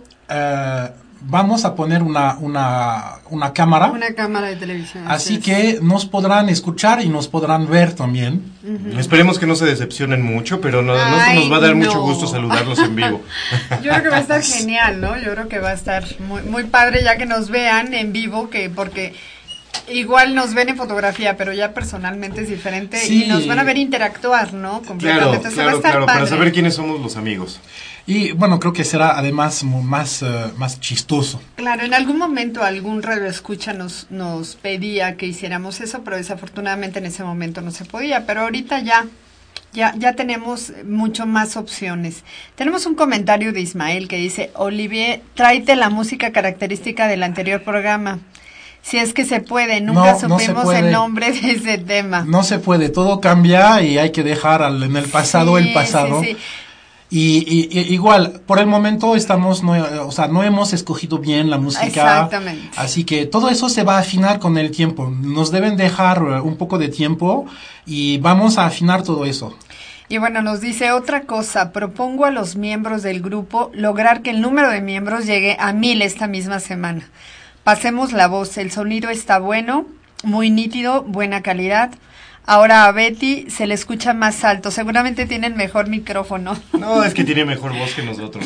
Speaker 2: vamos a poner una cámara.
Speaker 3: Una cámara de televisión.
Speaker 2: Así que nos podrán escuchar y nos podrán ver también.
Speaker 4: Esperemos que no se decepcionen mucho, pero nos va a dar mucho gusto saludarlos en vivo.
Speaker 3: Yo creo que va a estar genial, ¿no? Yo creo que va a estar muy, muy padre ya que nos vean en vivo, porque igual nos ven en fotografía, pero ya personalmente es diferente,
Speaker 2: sí.
Speaker 3: Y nos van a ver interactuar, ¿no? Completamente.
Speaker 4: Claro, para saber quiénes somos los amigos.
Speaker 2: Y bueno, creo que será además más chistoso.
Speaker 3: Claro, en algún momento algún radioescucha nos pedía que hiciéramos eso, pero desafortunadamente en ese momento no se podía. Pero ahorita ya tenemos mucho más opciones. Tenemos un comentario de Ismael que dice: Olivier, tráete la música característica del anterior programa. Si es que se puede, nunca supimos el nombre de ese tema.
Speaker 2: No se puede, todo cambia y hay que dejar en el pasado el pasado.
Speaker 3: Sí.
Speaker 2: Y igual, por el momento no hemos escogido bien la música.
Speaker 3: Exactamente.
Speaker 2: Así que todo eso se va a afinar con el tiempo. Nos deben dejar un poco de tiempo y vamos a afinar todo eso.
Speaker 3: Y bueno, nos dice otra cosa: propongo a los miembros del grupo lograr que el número de miembros llegue a 1000 esta misma semana. Pasemos la voz, el sonido está bueno, muy nítido, buena calidad. Ahora a Betty se le escucha más alto, seguramente tienen mejor micrófono.
Speaker 4: No, es que tiene mejor voz que nosotros.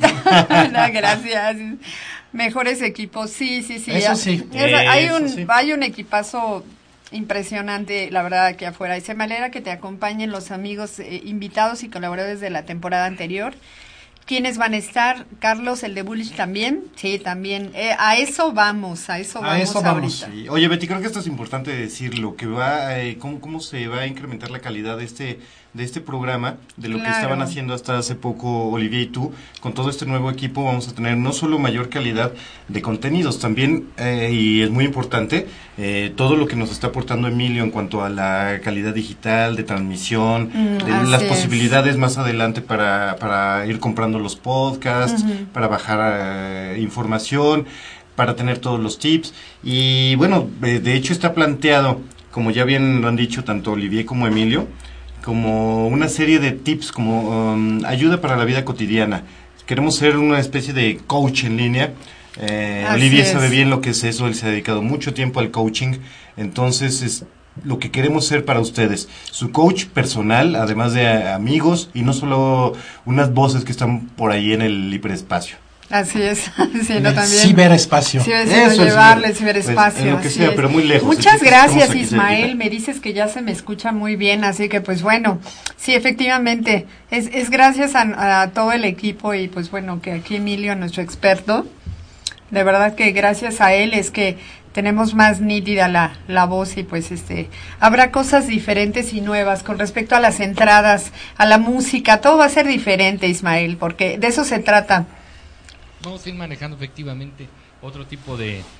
Speaker 3: No, gracias. Mejores equipos, sí.
Speaker 2: Eso sí.
Speaker 3: Hay un equipazo impresionante, la verdad, aquí afuera. Y se me alegra que te acompañen los amigos invitados y colaboradores de la temporada anterior. ¿Quiénes van a estar? Carlos, el de Bullish también. Sí, también. A eso vamos ahorita.
Speaker 4: Sí. Oye, Betty, creo que esto es importante decirlo, que cómo se va a incrementar la calidad de este programa, de lo que estaban haciendo hasta hace poco Olivier y tú. Con todo este nuevo equipo vamos a tener no solo mayor calidad de contenidos, también, y es muy importante, todo lo que nos está aportando Emilio en cuanto a la calidad digital, de transmisión, de las posibilidades más adelante para ir comprando los podcasts, para bajar información, para tener todos los tips. Y bueno, de hecho está planteado, como ya bien lo han dicho tanto Olivier como Emilio, como una serie de tips, como ayuda para la vida cotidiana. Queremos ser una especie de coach en línea. Olivier sabe bien lo que es eso, él se ha dedicado mucho tiempo al coaching, entonces es lo que queremos ser para ustedes, su coach personal, además de amigos, y no solo unas voces que están por ahí en el hiperespacio.
Speaker 3: Así es, sí, no, también.
Speaker 2: Ciberespacio.
Speaker 3: Llevarle ciberespacio.
Speaker 4: Pues, en lo que sea, pero muy lejos.
Speaker 3: Muchas gracias, Ismael. Me dices que ya se me escucha muy bien, así que pues bueno, sí, efectivamente, es gracias a todo el equipo y pues bueno, que aquí Emilio, nuestro experto, de verdad que gracias a él es que tenemos más nítida la voz y pues habrá cosas diferentes y nuevas con respecto a las entradas, a la música, todo va a ser diferente, Ismael, porque de eso se trata.
Speaker 5: Vamos a ir manejando efectivamente otro tipo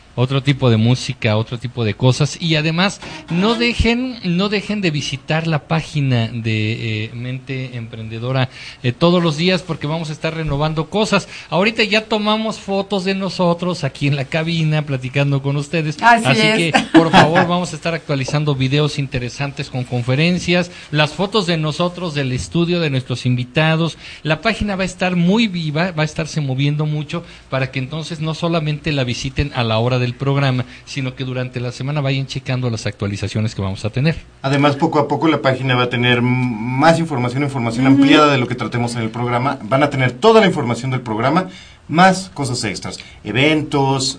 Speaker 5: de música, otro tipo de cosas, y además no dejen de visitar la página de Mente Emprendedora todos los días, porque vamos a estar renovando cosas. Ahorita ya tomamos fotos de nosotros aquí en la cabina platicando con ustedes, así que por favor vamos a estar actualizando videos interesantes con conferencias, las fotos de nosotros, del estudio, de nuestros invitados. La página va a estar muy viva, va a estarse moviendo mucho para que entonces no solamente la visiten a la hora del programa, sino que durante la semana vayan checando las actualizaciones que vamos a tener.
Speaker 4: Además, poco a poco la página va a tener más información ampliada de lo que tratemos en el programa. Van a tener toda la información del programa, más cosas extras, eventos,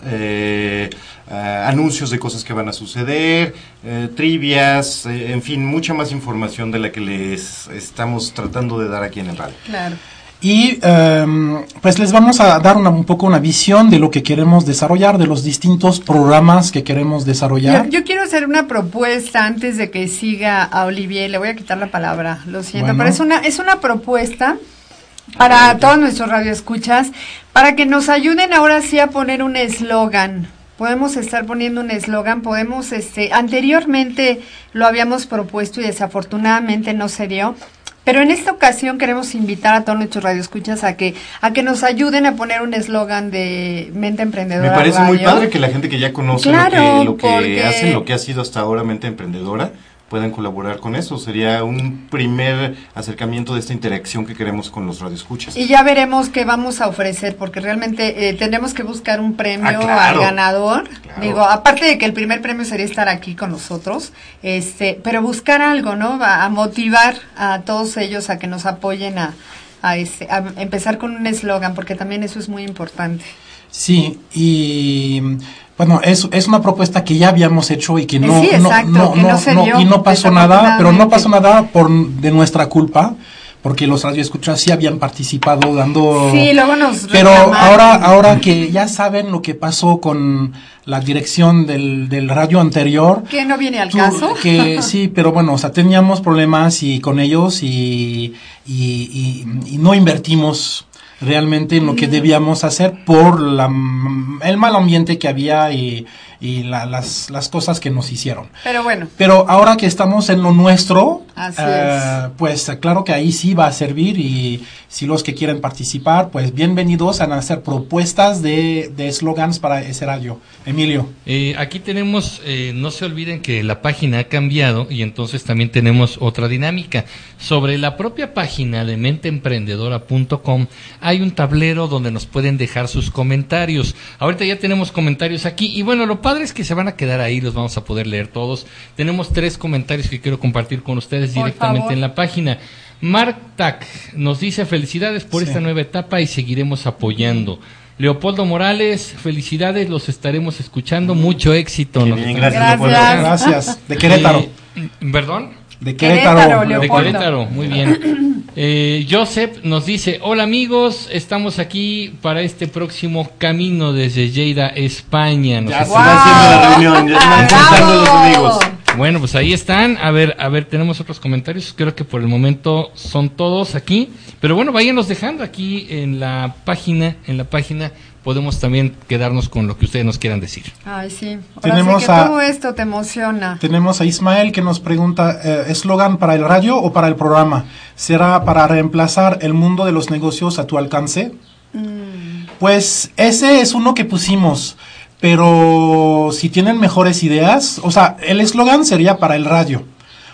Speaker 4: anuncios de cosas que van a suceder, trivias, en fin, mucha más información de la que les estamos tratando de dar aquí en el radio.
Speaker 3: Claro.
Speaker 2: Y pues les vamos a dar un poco una visión de lo que queremos desarrollar, de los distintos programas que queremos desarrollar.
Speaker 3: Yo quiero hacer una propuesta antes de que siga a Olivier. Le voy a quitar la palabra, lo siento,
Speaker 2: Bueno.
Speaker 3: pero es una propuesta para todos nuestros radioescuchas, para que nos ayuden ahora sí a poner un eslogan. Podemos estar poniendo un eslogan, anteriormente lo habíamos propuesto y desafortunadamente no se dio. Pero en esta ocasión queremos invitar a todos nuestros radioescuchas a que nos ayuden a poner un eslogan de Mente Emprendedora.
Speaker 4: Me parece
Speaker 3: Radio.
Speaker 4: muy padre que la gente que ya conoce lo que hacen, lo que ha sido hasta ahora Mente Emprendedora, puedan colaborar con eso. Sería un primer acercamiento de esta interacción que queremos con los radioescuchas.
Speaker 3: Y ya veremos qué vamos a ofrecer, porque realmente tenemos que buscar un premio
Speaker 4: claro.
Speaker 3: al ganador.
Speaker 4: Claro.
Speaker 3: Digo, aparte de que el primer premio sería estar aquí con nosotros, pero buscar algo, ¿no? A motivar a todos ellos a que nos apoyen a empezar con un eslogan, porque también eso es muy importante.
Speaker 2: Sí, y bueno, es una propuesta que ya habíamos hecho y que no pasó nada, pero no pasó nada de nuestra culpa, porque los radioescuchas sí habían participado dando.
Speaker 3: Sí, luego nos
Speaker 2: Pero
Speaker 3: reclamaron.
Speaker 2: ahora que ya saben lo que pasó con la dirección del radio anterior.
Speaker 3: ¿Que no viene al caso?
Speaker 2: Que sí, pero bueno, o sea, teníamos problemas con ellos y no invertimos realmente en lo que debíamos hacer por el mal ambiente que había y las cosas que nos hicieron.
Speaker 3: Pero bueno.
Speaker 2: Pero ahora que estamos en lo nuestro,
Speaker 3: Así es.
Speaker 2: pues claro que ahí sí va a servir, y si los que quieren participar, pues bienvenidos a hacer propuestas de eslogans para ese radio. Emilio.
Speaker 5: Aquí tenemos, no se olviden que la página ha cambiado y entonces también tenemos otra dinámica. Sobre la propia página de menteemprendedora.com hay un tablero donde nos pueden dejar sus comentarios. Ahorita ya tenemos comentarios aquí y bueno, lo padre es que se van a quedar ahí, los vamos a poder leer todos. Tenemos 3 comentarios que quiero compartir con ustedes
Speaker 3: Por
Speaker 5: directamente
Speaker 3: favor.
Speaker 5: en la página. Mark Tack nos dice felicidades por esta nueva etapa y seguiremos apoyando. Leopoldo Morales, felicidades, los estaremos escuchando, mucho éxito.
Speaker 4: Qué
Speaker 5: Nos
Speaker 4: bien,
Speaker 5: están-
Speaker 4: gracias,
Speaker 3: Gracias.
Speaker 4: Leopoldo.
Speaker 2: Gracias. De Querétaro.
Speaker 5: ¿Perdón?
Speaker 2: De
Speaker 3: Querétaro,
Speaker 2: Querétaro.
Speaker 5: De
Speaker 3: Leopoldo.
Speaker 5: Querétaro, muy bien. Joseph nos dice, hola amigos, estamos aquí para este próximo camino desde Lleida, España. Nos
Speaker 4: Ya se
Speaker 5: está-
Speaker 4: va haciendo la reunión, ya están
Speaker 3: ¡Bravo!
Speaker 4: juntando los amigos.
Speaker 5: Bueno, pues ahí están. A ver, tenemos otros comentarios. Creo que por el momento son todos aquí. Pero bueno, váyanos dejando aquí en la página. Podemos también quedarnos con lo que ustedes nos quieran decir.
Speaker 3: Ay, sí. Ahora
Speaker 2: Tenemos
Speaker 3: sí que
Speaker 2: a-
Speaker 3: todo esto te emociona.
Speaker 2: Tenemos a Ismael que nos pregunta, ¿eslogan para el radio o para el programa? ¿Será para reemplazar el mundo de los negocios a tu alcance? Pues ese es uno que pusimos, pero si tienen mejores ideas, o sea, el eslogan sería para el radio.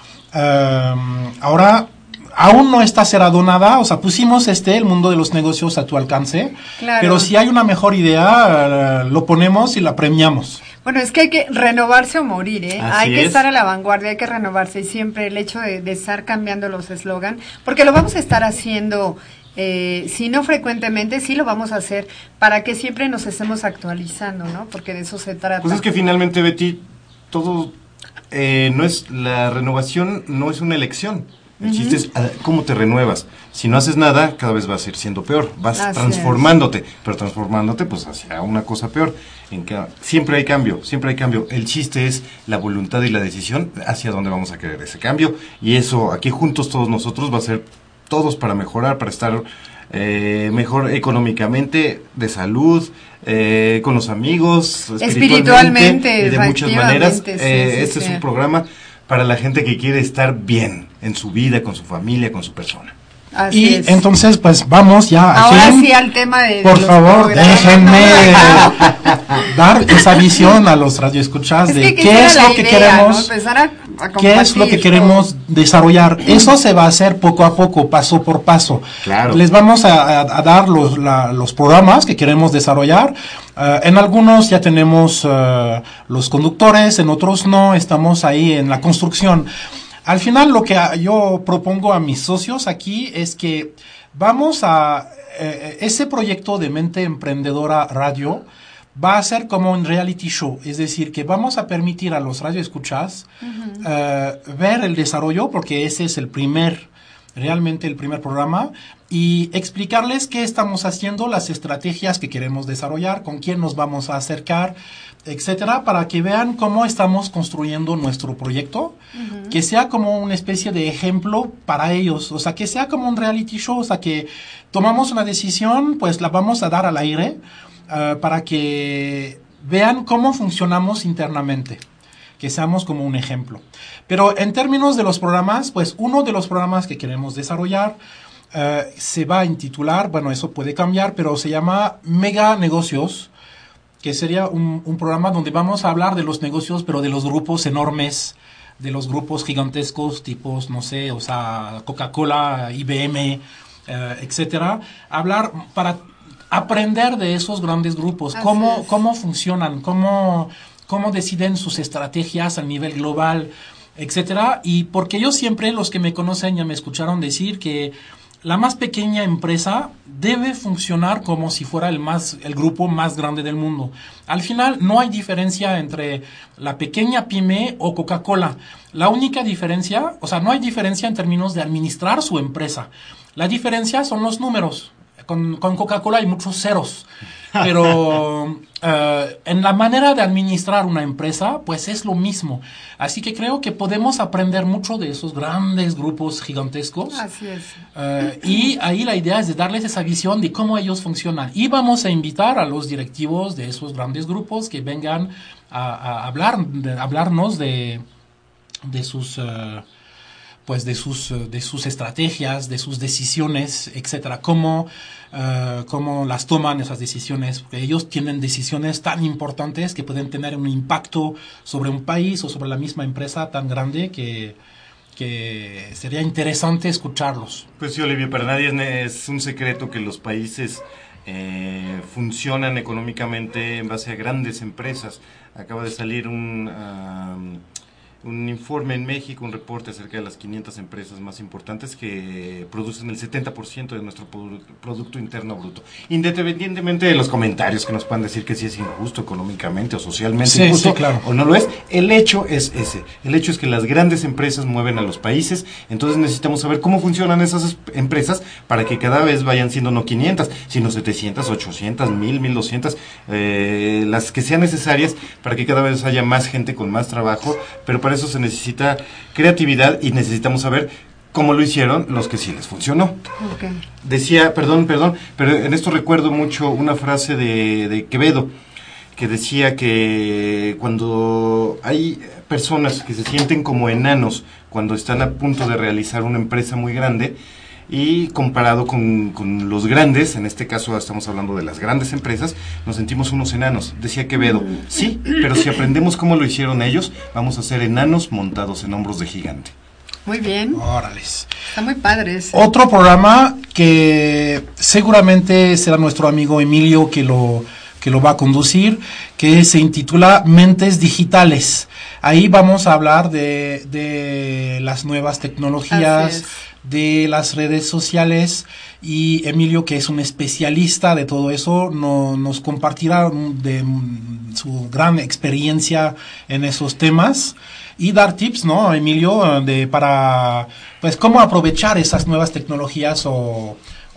Speaker 2: Ahora, aún no está cerrado nada, o sea, pusimos el mundo de los negocios a tu alcance,
Speaker 3: Claro.
Speaker 2: pero si hay una mejor idea, lo ponemos y la premiamos.
Speaker 3: Bueno, es que hay que renovarse o morir, ¿eh?
Speaker 4: Así
Speaker 3: Hay que
Speaker 4: es.
Speaker 3: estar a la vanguardia, hay que renovarse, y siempre el hecho de estar cambiando los eslogan, porque lo vamos a estar haciendo, si no frecuentemente, sí lo vamos a hacer, para que siempre nos estemos actualizando, ¿no? Porque de eso se trata.
Speaker 4: Pues es que finalmente, Betty, todo no es la renovación, no es una elección. El chiste es cómo te renuevas. Si no haces nada, cada vez vas a ir siendo peor. Vas
Speaker 3: Así
Speaker 4: transformándote, pero transformándote pues hacia una cosa peor. Siempre hay cambio, siempre hay cambio. El chiste es la voluntad y la decisión hacia dónde vamos a querer ese cambio. Y eso, aquí juntos todos nosotros, va a ser todos para mejorar, para estar mejor económicamente, de salud, con los amigos, espiritualmente y de muchas maneras. Este es un programa para la gente que quiere estar bien en su vida, con su familia, con su persona.
Speaker 3: Así es.
Speaker 2: Entonces, pues vamos ya.
Speaker 3: Ahora sí al tema de...
Speaker 2: Por favor, déjenme
Speaker 3: programas.
Speaker 2: dar esa visión a los radioescuchas de qué es lo que queremos, qué es lo que queremos desarrollar. Eso se va a hacer poco a poco, paso por paso.
Speaker 4: Claro.
Speaker 2: Les vamos a dar los programas que queremos desarrollar. En algunos ya tenemos los conductores, en otros no, estamos ahí en la construcción. Al final lo que yo propongo a mis socios aquí es que vamos a... ese proyecto de Mente Emprendedora Radio va a ser como un reality show, es decir, que vamos a permitir a los radioescuchas ver el desarrollo, porque ese es realmente el primer programa, y explicarles qué estamos haciendo, las estrategias que queremos desarrollar, con quién nos vamos a acercar, etcétera, para que vean cómo estamos construyendo nuestro proyecto, que sea como una especie de ejemplo para ellos, o sea, que sea como un reality show, o sea, que tomamos una decisión, pues la vamos a dar al aire, para que vean cómo funcionamos internamente, que seamos como un ejemplo. Pero en términos de los programas, pues uno de los programas que queremos desarrollar se va a intitular, bueno, eso puede cambiar, pero se llama Mega Negocios, que sería un programa donde vamos a hablar de los negocios, pero de los grupos enormes, de los grupos gigantescos, tipos, no sé, o sea, Coca-Cola, IBM, etcétera. Hablar para aprender de esos grandes grupos, cómo funcionan, cómo deciden sus estrategias a nivel global, etcétera. Y porque yo siempre, los que me conocen ya me escucharon decir que la más pequeña empresa debe funcionar como si fuera el grupo más grande del mundo. Al final no hay diferencia entre la pequeña pyme o Coca-Cola. La única diferencia, o sea, no hay diferencia en términos de administrar su empresa. La diferencia son los números. Con Coca-Cola hay muchos ceros, pero en la manera de administrar una empresa, pues es lo mismo. Así que creo que podemos aprender mucho de esos grandes grupos gigantescos.
Speaker 3: Así es.
Speaker 2: Y ahí la idea es de darles esa visión de cómo ellos funcionan. Y vamos a invitar a los directivos de esos grandes grupos que vengan a hablarnos de sus... pues de sus estrategias, de sus decisiones, etcétera, cómo las toman esas decisiones, porque ellos tienen decisiones tan importantes que pueden tener un impacto sobre un país o sobre la misma empresa tan grande que sería interesante escucharlos.
Speaker 4: Pues sí, Olivier, para nadie es un secreto que los países funcionan económicamente en base a grandes empresas. Acaba de salir un informe en México, un reporte acerca de las 500 empresas más importantes que producen el 70% de nuestro Producto Interno Bruto. Independientemente de los comentarios que nos puedan decir que si es injusto económicamente o socialmente injusto,
Speaker 2: claro,
Speaker 4: o no lo es, el hecho es ese. El hecho es que las grandes empresas mueven a los países, entonces necesitamos saber cómo funcionan esas empresas para que cada vez vayan siendo no 500, sino 700, 800, 1000, 1200, las que sean necesarias para que cada vez haya más gente con más trabajo, pero para eso se necesita creatividad y necesitamos saber cómo lo hicieron los que sí les funcionó.
Speaker 3: Okay.
Speaker 4: Decía, perdón, pero en esto recuerdo mucho una frase de Quevedo, que decía que cuando hay personas que se sienten como enanos cuando están a punto de realizar una empresa muy grande, y comparado con los grandes, en este caso estamos hablando de las grandes empresas, nos sentimos unos enanos. Decía Quevedo, sí, pero si aprendemos cómo lo hicieron ellos, vamos a ser enanos montados en hombros de gigante.
Speaker 3: Muy bien.
Speaker 2: Órales.
Speaker 3: Está muy padre eso.
Speaker 2: Otro programa que seguramente será nuestro amigo Emilio que lo que lo va a conducir, que se intitula Mentes Digitales. Ahí vamos a hablar de las nuevas tecnologías, de las redes sociales, y Emilio, que es un especialista de todo eso, nos compartirá de su gran experiencia en esos temas y dar tips, ¿no, Emilio, para pues cómo aprovechar esas nuevas tecnologías o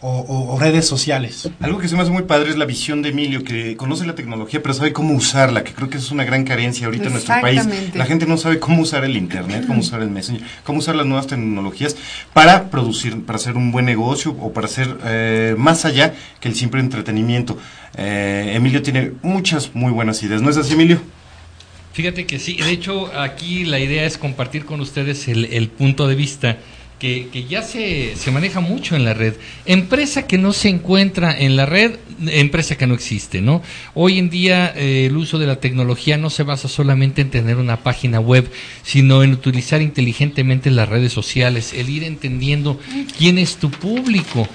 Speaker 2: redes sociales.
Speaker 4: Algo que se me hace muy padre es la visión de Emilio, que conoce la tecnología, pero sabe cómo usarla, que creo que es una gran carencia ahorita en nuestro país. La gente no sabe cómo usar el Internet, cómo usar el Messenger, cómo usar las nuevas tecnologías para producir, para hacer un buen negocio o para hacer más allá que el simple entretenimiento. Emilio tiene muchas muy buenas ideas, ¿no es así, Emilio?
Speaker 5: Fíjate que sí, de hecho aquí la idea es compartir con ustedes el punto de vista que ya se maneja mucho en la red. Empresa que no se encuentra en la red, empresa que no existe, ¿no? Hoy en día el uso de la tecnología no se basa solamente en tener una página web, sino en utilizar inteligentemente las redes sociales, el ir entendiendo quién es tu público.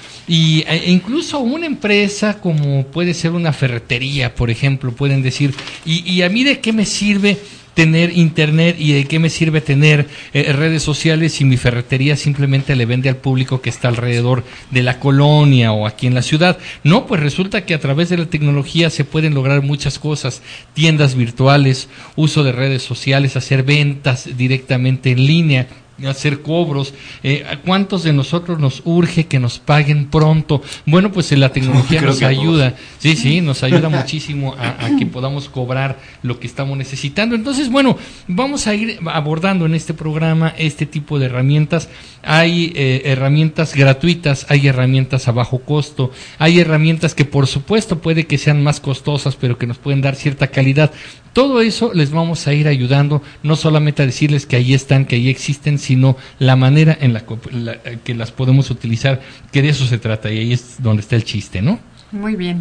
Speaker 5: E incluso una empresa como puede ser una ferretería, por ejemplo, pueden decir, ¿y a mí de qué me sirve tener internet y de qué me sirve tener redes sociales si mi ferretería simplemente le vende al público que está alrededor de la colonia o aquí en la ciudad? No, pues resulta que a través de la tecnología se pueden lograr muchas cosas, tiendas virtuales, uso de redes sociales, hacer ventas directamente en línea, hacer cobros. ¿A cuántos de nosotros nos urge que nos paguen pronto? Bueno, pues la tecnología nos ayuda, sí, nos ayuda muchísimo a que podamos cobrar lo que estamos necesitando. Entonces, bueno, vamos a ir abordando en este programa este tipo de herramientas. Hay herramientas gratuitas, hay herramientas a bajo costo, hay herramientas que por supuesto puede que sean más costosas, pero que nos pueden dar cierta calidad. Todo eso les vamos a ir ayudando, no solamente a decirles que ahí están, que ahí existen, sino la manera en la que las podemos utilizar, que de eso se trata, y ahí es donde está el chiste, ¿no?
Speaker 3: Muy bien.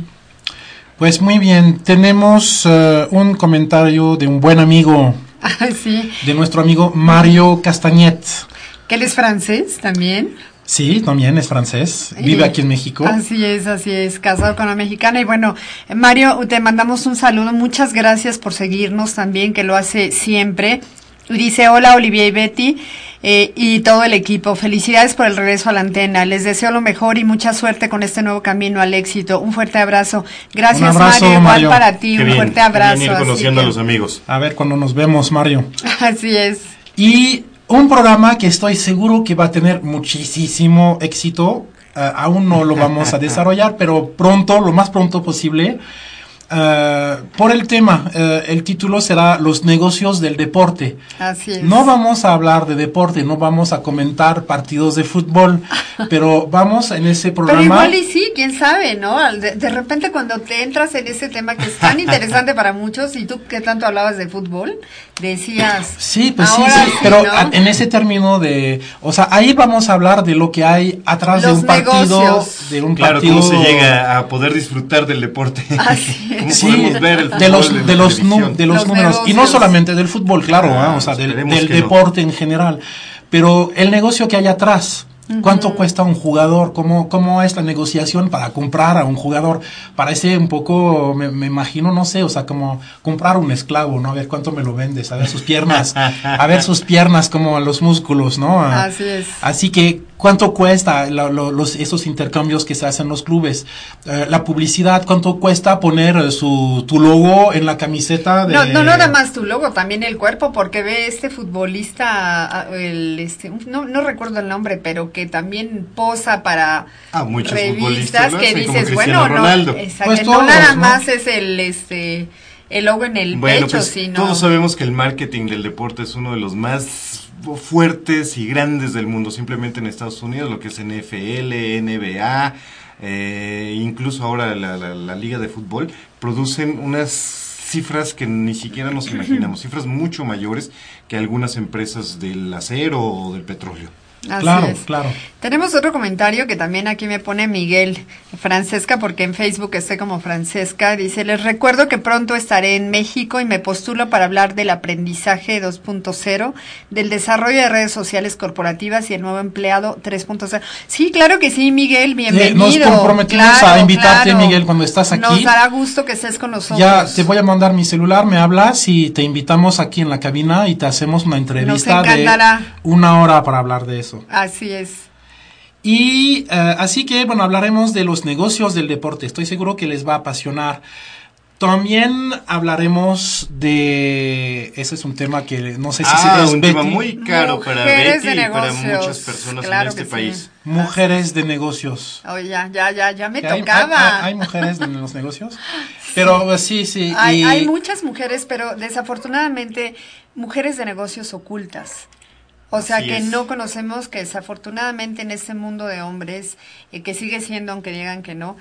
Speaker 2: Pues muy bien, tenemos un comentario de un buen amigo,
Speaker 3: Sí.
Speaker 2: de nuestro amigo Mario Castagnet.
Speaker 3: Que él es francés también.
Speaker 2: Sí, también es francés, vive aquí en México.
Speaker 3: Así es, casado con una mexicana. Y bueno, Mario, te mandamos un saludo, muchas gracias por seguirnos también, que lo hace siempre. Y dice, hola Olivier y Betty y todo el equipo, felicidades por el regreso a la antena, les deseo lo mejor y mucha suerte con este nuevo camino al éxito. Un fuerte abrazo. Gracias, un abrazo, Mario, igual para ti, fuerte abrazo.
Speaker 4: Ir conociendo a los amigos.
Speaker 2: A ver cuando nos vemos, Mario.
Speaker 3: Así es.
Speaker 2: Y un programa que estoy seguro que va a tener muchísimo éxito, aún no lo vamos a desarrollar, pero pronto, lo más pronto posible, por el tema, el título será Los negocios del deporte.
Speaker 3: Así es.
Speaker 2: No vamos a hablar de deporte, no vamos a comentar partidos de fútbol, pero vamos en ese programa.
Speaker 3: Pero igual y sí, quién sabe, ¿no? De repente cuando te entras en ese tema que es tan interesante para muchos, y tú que tanto hablabas de fútbol, decías...
Speaker 2: Sí, pues sí, pero ¿no? En ese término de... O sea, ahí vamos a hablar de lo que hay atrás de un partido. De un partido.
Speaker 4: Cómo se llega a poder disfrutar del deporte.
Speaker 3: Así es.
Speaker 4: ¿Cómo
Speaker 2: sí,
Speaker 4: podemos ver el fútbol
Speaker 2: de los números,
Speaker 3: negocios.
Speaker 2: y no solamente del fútbol, claro, o sea, del deporte en general, pero el negocio que hay atrás. ¿Cuánto cuesta un jugador? ¿Cómo es la negociación para comprar a un jugador? Parece un poco, me imagino, no sé, o sea, como comprar un esclavo, ¿no? A ver cuánto me lo vendes, a ver sus piernas, como los músculos, ¿no?
Speaker 3: Así es.
Speaker 2: Así que, ¿cuánto cuesta esos intercambios que se hacen en los clubes? La publicidad, ¿cuánto cuesta poner tu logo en la camiseta?
Speaker 3: No nada más tu logo, también el cuerpo, porque ve este futbolista, no recuerdo el nombre, pero que también posa para revistas que dices, bueno,
Speaker 4: Ronaldo.
Speaker 3: No, exacto,
Speaker 2: pues
Speaker 3: no
Speaker 2: todos,
Speaker 3: nada
Speaker 2: ¿no?
Speaker 3: más es el logo en el pecho,
Speaker 4: pues,
Speaker 3: sino...
Speaker 4: Todos sabemos que el marketing del deporte es uno de los más fuertes y grandes del mundo, simplemente en Estados Unidos, lo que es NFL, NBA, incluso ahora la Liga de Fútbol, producen unas cifras que ni siquiera nos imaginamos, cifras mucho mayores que algunas empresas del acero o del petróleo.
Speaker 3: Así
Speaker 2: claro,
Speaker 3: es.
Speaker 2: claro.
Speaker 3: Tenemos otro comentario que también aquí me pone Miguel Francesca, porque en Facebook estoy como Francesca. Dice, les recuerdo que pronto estaré en México y me postulo para hablar del aprendizaje 2.0, del desarrollo de redes sociales corporativas y el nuevo empleado 3.0. Sí, claro que sí, Miguel, bienvenido.
Speaker 2: Nos comprometimos a invitarte, Miguel, cuando estás aquí.
Speaker 3: Nos dará gusto que estés con nosotros.
Speaker 2: Ya te voy a mandar mi celular, me hablas y te invitamos aquí en la cabina y te hacemos una entrevista de 1 hora para hablar de eso.
Speaker 3: Así es.
Speaker 2: Y así que, bueno, hablaremos de los negocios del deporte. Estoy seguro que les va a apasionar. También hablaremos de... Ese es un tema que no sé si es
Speaker 4: un
Speaker 2: Betty.
Speaker 4: tema muy caro para Betty y para muchas personas en este país.
Speaker 2: Sí. Mujeres de negocios.
Speaker 3: Oh, ya me tocaba.
Speaker 2: Hay mujeres en los negocios. Pero sí.
Speaker 3: Hay muchas mujeres, pero desafortunadamente mujeres de negocios ocultas. O sea, que no conocemos, que desafortunadamente en este mundo de hombres, que sigue siendo, aunque digan que no,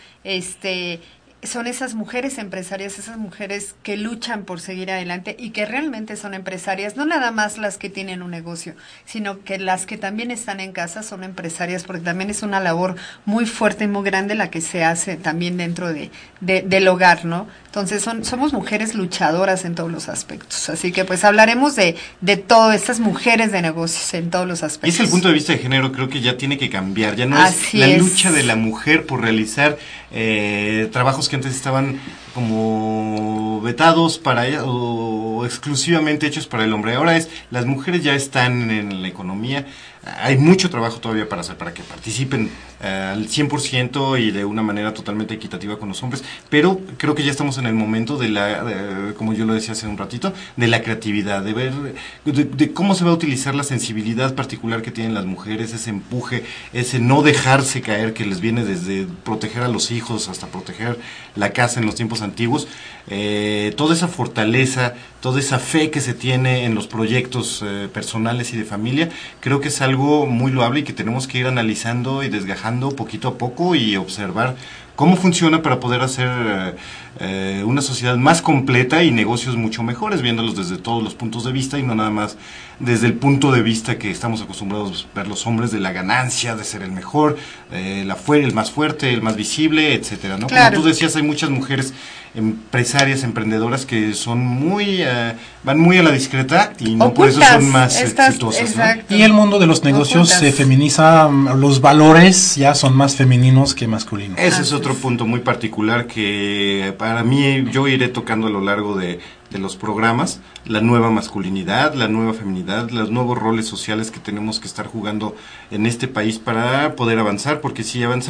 Speaker 3: son esas mujeres empresarias, esas mujeres que luchan por seguir adelante y que realmente son empresarias, no nada más las que tienen un negocio, sino que las que también están en casa son empresarias, porque también es una labor muy fuerte y muy grande la que se hace también dentro del hogar, ¿no? Entonces somos mujeres luchadoras en todos los aspectos, así que pues hablaremos de todo, estas mujeres de negocios en todos los aspectos.
Speaker 4: Y es el punto de vista de género, creo que ya tiene que cambiar, ya no es la lucha de la mujer por realizar trabajos que antes estaban como vetados para ella o exclusivamente hechos para el hombre. Ahora las mujeres ya están en la economía. Hay mucho trabajo todavía para hacer para que participen al 100% y de una manera totalmente equitativa con los hombres, pero creo que ya estamos en el momento como yo lo decía hace un ratito, de la creatividad, de ver de cómo se va a utilizar la sensibilidad particular que tienen las mujeres, ese empuje, ese no dejarse caer que les viene desde proteger a los hijos hasta proteger la casa en los tiempos antiguos, toda esa fortaleza, toda esa fe que se tiene en los proyectos personales y de familia, creo que es algo muy loable y que tenemos que ir analizando y desgajando poquito a poco y observar cómo funciona para poder hacer una sociedad más completa y negocios mucho mejores, viéndolos desde todos los puntos de vista y no nada más desde el punto de vista que estamos acostumbrados a ver los hombres de la ganancia, de ser el mejor, el más fuerte, el más visible, etcétera, ¿no?
Speaker 3: Claro.
Speaker 4: Como tú decías, hay muchas mujeres empresarias, emprendedoras que son van muy a la discreta y no
Speaker 3: ocultas,
Speaker 4: por eso son más exitosas, ¿no?
Speaker 2: Y el mundo de los negocios se feminiza, los valores ya son más femeninos que masculinos.
Speaker 4: Ese es otro punto muy particular que para mí yo iré tocando a lo largo de los programas, la nueva masculinidad, la nueva feminidad, los nuevos roles sociales que tenemos que estar jugando en este país para poder avanzar, porque si avanza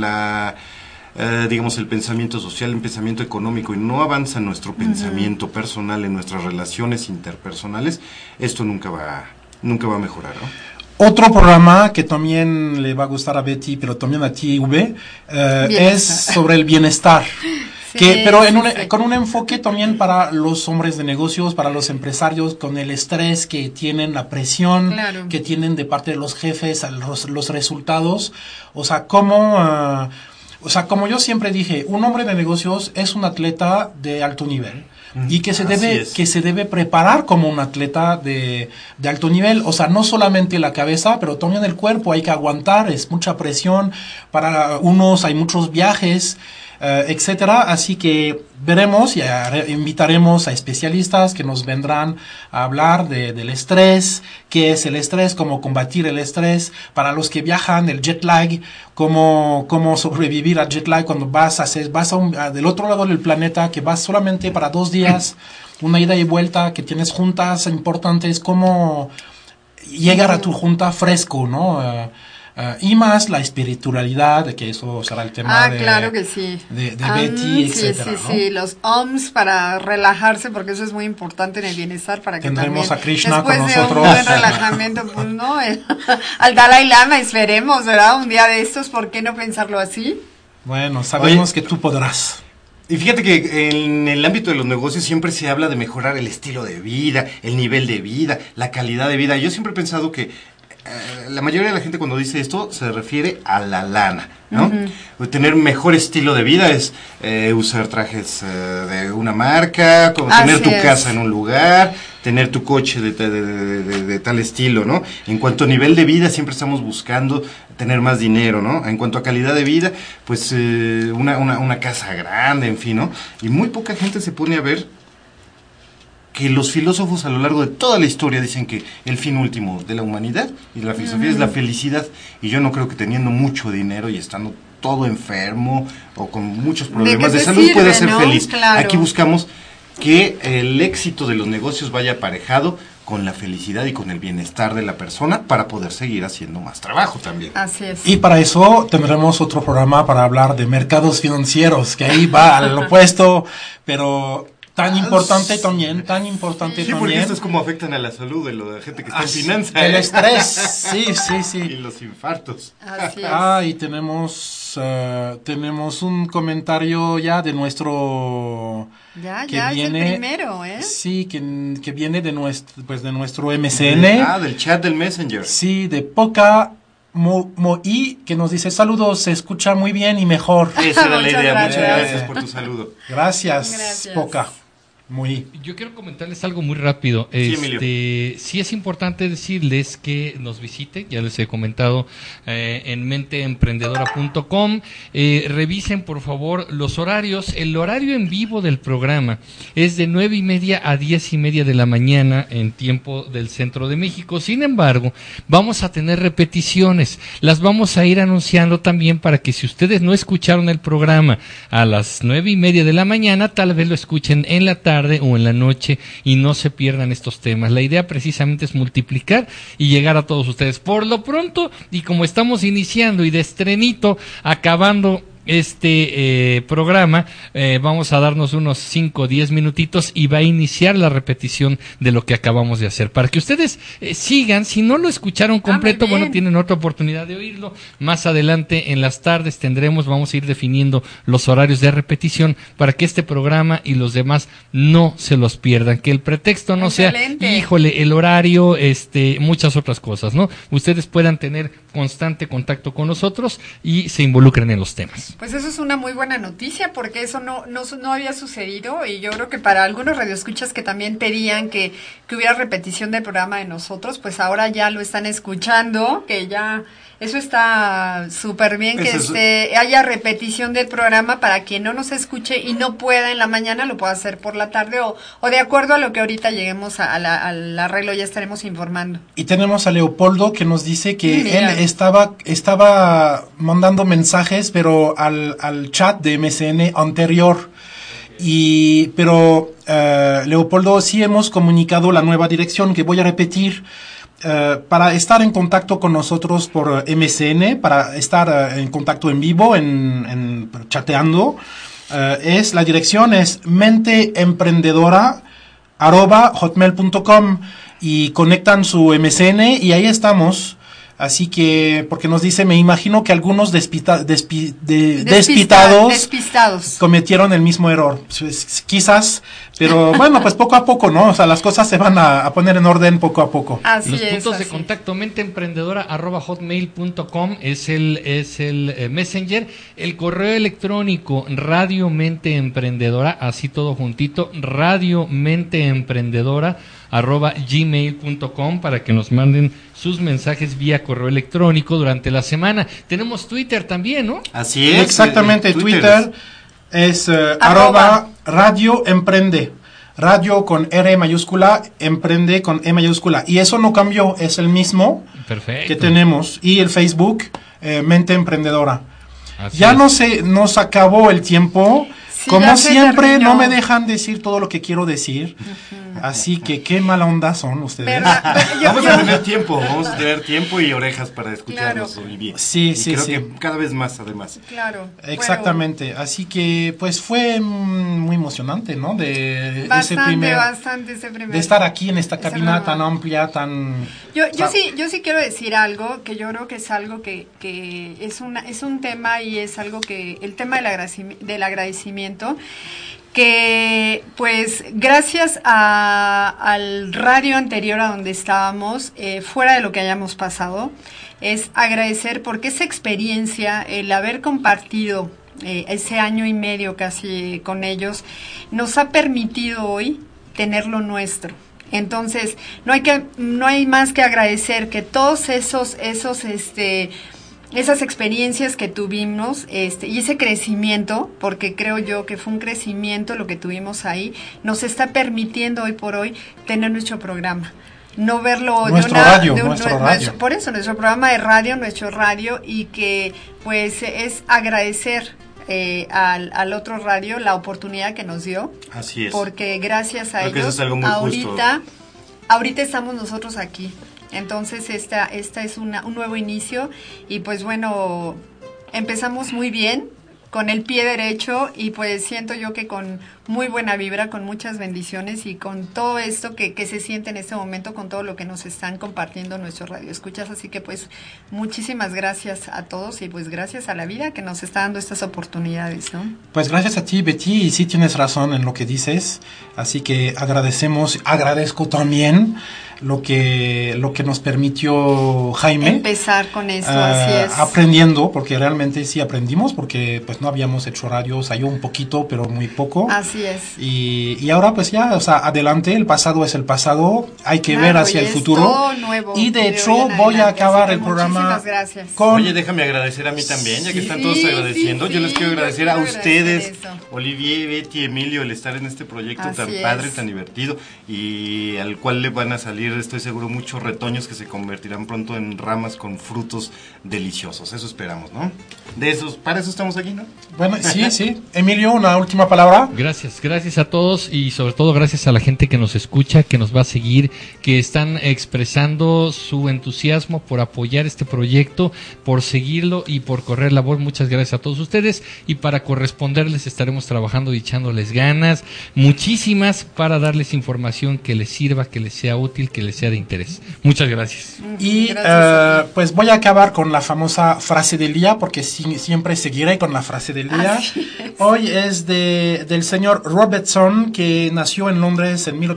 Speaker 4: digamos el pensamiento social, el pensamiento económico y no avanza nuestro pensamiento personal en nuestras relaciones interpersonales, esto nunca va a mejorar, ¿no?
Speaker 2: Otro programa que también le va a gustar a Betty, pero también a ti, V, es sobre el bienestar. Pero con un enfoque también para los hombres de negocios, para los empresarios, con el estrés que tienen, la presión que tienen de parte de los jefes, los resultados. O sea, como yo siempre dije, un hombre de negocios es un atleta de alto nivel. Y que se debe preparar como un atleta de alto nivel, o sea, no solamente la cabeza, pero también el cuerpo, hay que aguantar, es mucha presión, para unos hay muchos viajes, etcétera, así que veremos y invitaremos a especialistas que nos vendrán a hablar del estrés, qué es el estrés, cómo combatir el estrés, para los que viajan, el jet lag, cómo sobrevivir al jet lag cuando vas del otro lado del planeta, que vas solamente para 2 días, una ida y vuelta, que tienes juntas importantes, cómo llegar a tu junta fresco, ¿no? Y más la espiritualidad, que eso será el tema
Speaker 3: claro que sí.
Speaker 2: de Betty, etcétera, ¿no?
Speaker 3: Sí, los OMS para relajarse, porque eso es muy importante en el bienestar, para que
Speaker 2: tendremos
Speaker 3: también,
Speaker 2: a Krishna con nosotros.
Speaker 3: Después de un buen relajamiento, pues no, al Dalai Lama esperemos, ¿verdad? Un día de estos, ¿por qué no pensarlo así?
Speaker 2: Bueno, sabemos que tú podrás.
Speaker 4: Y fíjate que en el ámbito de los negocios siempre se habla de mejorar el estilo de vida, el nivel de vida, la calidad de vida. Yo siempre he pensado que la mayoría de la gente cuando dice esto se refiere a la lana, ¿no? Tener mejor estilo de vida es usar trajes de una marca, tener tu casa en un lugar, tener tu coche de tal estilo, ¿no? En cuanto a nivel de vida, siempre estamos buscando tener más dinero, ¿no? En cuanto a calidad de vida, pues una casa grande, en fin, ¿no? Y muy poca gente se pone a ver que los filósofos a lo largo de toda la historia dicen que el fin último de la humanidad y de la filosofía es la felicidad, y yo no creo que teniendo mucho dinero y estando todo enfermo o con muchos problemas de salud pueda ser feliz.
Speaker 3: Claro.
Speaker 4: Aquí buscamos que el éxito de los negocios vaya aparejado con la felicidad y con el bienestar de la persona para poder seguir haciendo más trabajo también.
Speaker 3: Así es.
Speaker 2: Y para eso tendremos otro programa para hablar de mercados financieros, que ahí va al opuesto, pero tan importante también.
Speaker 4: Sí, porque esto es como afectan a la salud de la gente que está en finanzas.
Speaker 2: El estrés, sí.
Speaker 4: Y los infartos.
Speaker 3: Así es.
Speaker 2: Y tenemos un comentario ya de nuestro...
Speaker 3: Ya es el primero, ¿eh?
Speaker 2: Sí, que viene de nuestro MCN.
Speaker 4: Del chat del Messenger.
Speaker 2: Sí, de Poca Moí, que nos dice: saludos, se escucha muy bien y mejor.
Speaker 4: Esa era la idea.
Speaker 3: Gracias.
Speaker 4: Muchas gracias por tu saludo.
Speaker 2: Gracias. Poca. Muy.
Speaker 5: Yo quiero comentarles algo muy rápido.
Speaker 4: Emilio.
Speaker 5: Sí es importante decirles que nos visiten, ya les he comentado, en menteemprendedora.com. Revisen por favor los horarios. El horario en vivo del programa es de 9:30 a 10:30 de la mañana en tiempo del centro de México. Sin embargo, vamos a tener repeticiones. Las vamos a ir anunciando también para que si ustedes no escucharon el programa a las 9:30 de la mañana, tal vez lo escuchen en la tarde o en la noche y no se pierdan estos temas. La idea precisamente es multiplicar y llegar a todos ustedes. Por lo pronto, y como estamos iniciando y de estrenito, acabando este programa, vamos a darnos unos 5 o 10 minutitos y va a iniciar la repetición de lo que acabamos de hacer, para que ustedes sigan. Si no lo escucharon completo, bueno, tienen otra oportunidad de oírlo. Más adelante en las tardes vamos a ir definiendo los horarios de repetición para que este programa y los demás no se los pierdan, que el pretexto no sea, híjole, el horario, muchas otras cosas, ¿no? Ustedes puedan tener constante contacto con nosotros y se involucren en los temas.
Speaker 3: Pues eso es una muy buena noticia, porque eso no había sucedido, y yo creo que para algunos radioescuchas que también pedían que hubiera repetición del programa de nosotros, pues ahora ya lo están escuchando, que ya eso está súper bien, que haya repetición del programa para quien no nos escuche y no pueda en la mañana, lo pueda hacer por la tarde o de acuerdo a lo que ahorita lleguemos al arreglo, ya estaremos informando. Y
Speaker 2: tenemos a Leopoldo que nos dice que él estaba mandando mensajes, pero al chat de MCN anterior. Pero Leopoldo, sí hemos comunicado la nueva dirección que voy a repetir. Para estar en contacto con nosotros por MCN, para estar en contacto en vivo, en chateando, la dirección es menteemprendedora@hotmail.com, y conectan su MCN y ahí estamos. Así que, porque nos dice, me imagino que algunos despistados cometieron el mismo error. Pues, quizás, pero bueno, pues poco a poco, ¿no? O sea, las cosas se van a poner en orden poco a poco.
Speaker 5: Los puntos de contacto: menteemprendedora@hotmail.com es el Messenger. El correo electrónico: radiomenteemprendedora, así todo juntito, radiomenteemprendedora@gmail.com, para que nos manden sus mensajes vía correo electrónico durante la semana. Tenemos Twitter también, ¿no?
Speaker 4: Así es.
Speaker 2: Exactamente, Twitter es Radio Emprende. Radio con R mayúscula, Emprende con E mayúscula. Y eso no cambió, es el mismo.
Speaker 5: Perfecto.
Speaker 2: Que tenemos. Y el Facebook, Mente Emprendedora.
Speaker 5: Así
Speaker 2: ya
Speaker 5: es.
Speaker 2: nos acabó el tiempo.
Speaker 3: Sí,
Speaker 2: como siempre, no me dejan decir todo lo que quiero decir. Así que qué mala onda son ustedes.
Speaker 4: Vamos a tener tiempo y orejas para escucharnos,
Speaker 3: claro.
Speaker 4: Muy bien.
Speaker 2: Sí,
Speaker 4: y creo que cada vez más, además.
Speaker 3: Claro.
Speaker 2: Exactamente. Bueno. Así que, pues fue muy emocionante, ¿no?
Speaker 3: Bastante ese primer.
Speaker 2: De estar aquí en esta cabina tan amplia, tan.
Speaker 3: Yo sí quiero decir algo que yo creo que es algo que es un tema, y es algo que el tema del agradecimiento. Que pues gracias al radio anterior a donde estábamos, fuera de lo que hayamos pasado, es agradecer porque esa experiencia, el haber compartido ese año y medio casi con ellos, nos ha permitido hoy tener lo nuestro. Entonces, no hay más que agradecer que todos esas experiencias que tuvimos, y ese crecimiento, porque creo yo que fue un crecimiento lo que tuvimos ahí, nos está permitiendo hoy por hoy tener nuestro programa. No verlo
Speaker 2: nuestro radio.
Speaker 3: Por eso, nuestro programa de radio, nuestro radio, y que pues es agradecer al otro radio la oportunidad que nos dio.
Speaker 4: Así es.
Speaker 3: Porque gracias a
Speaker 4: Creo que
Speaker 3: ellos,
Speaker 4: eso es algo muy
Speaker 3: ahorita estamos nosotros aquí. Entonces esta es un nuevo inicio, y pues bueno, empezamos muy bien, con el pie derecho, y pues siento yo que con muy buena vibra, con muchas bendiciones, y con todo esto que se siente en este momento, con todo lo que nos están compartiendo nuestros radioescuchas. Así que pues muchísimas gracias a todos, y pues gracias a la vida que nos está dando estas oportunidades, ¿no?
Speaker 2: Pues gracias a ti, Betty, y sí tienes razón en lo que dices, así que agradezco también lo que nos permitió Jaime
Speaker 3: empezar con eso, así es,
Speaker 2: aprendiendo, porque realmente sí aprendimos, porque pues no habíamos hecho radio, yo un poquito, pero muy poco.
Speaker 3: Así es.
Speaker 2: Y ahora pues ya, adelante, el pasado es el pasado, hay que ver hacia el futuro.
Speaker 3: Nuevo,
Speaker 2: y de hecho voy a acabar el programa
Speaker 3: con...
Speaker 4: Oye, déjame agradecer a mí también, ya que están todos agradeciendo. Yo les quiero agradecer a ustedes, Olivier, Betty, Emilio, el estar en este proyecto tan padre, tan divertido, y al cual le van a salir, estoy seguro, muchos retoños que se convertirán pronto en ramas con frutos deliciosos. Eso esperamos, ¿no? Para eso estamos aquí, ¿no?
Speaker 2: Bueno, sí. Emilio, una última palabra.
Speaker 5: Gracias a todos, y sobre todo gracias a la gente que nos escucha, que nos va a seguir, que están expresando su entusiasmo por apoyar este proyecto, por seguirlo y por correr la voz. Muchas gracias a todos ustedes, y para corresponderles estaremos trabajando y echándoles ganas, muchísimas, para darles información que les sirva, que les sea útil, que les sea de interés. Muchas gracias.
Speaker 2: Y pues voy a acabar con la famosa frase del día, porque siempre seguiré con la frase del día. Hoy es del señor Robertson, que nació en Londres en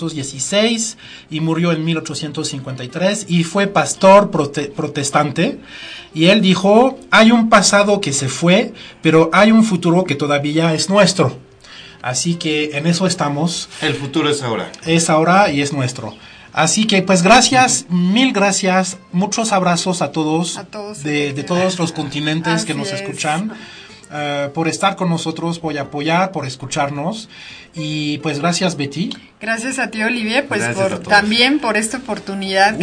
Speaker 2: 1816 y murió en 1853, y fue pastor protestante. Y él dijo: hay un pasado que se fue, pero hay un futuro que todavía es nuestro. Así que en eso estamos.
Speaker 4: El futuro es ahora.
Speaker 2: Es ahora y es nuestro. Así que pues gracias, mil gracias, muchos abrazos a todos de todos los continentes que nos escuchan, por estar con nosotros, por apoyar, por escucharnos. Y pues gracias, Betty.
Speaker 3: Gracias a ti, Olivier, pues
Speaker 2: también
Speaker 3: por esta oportunidad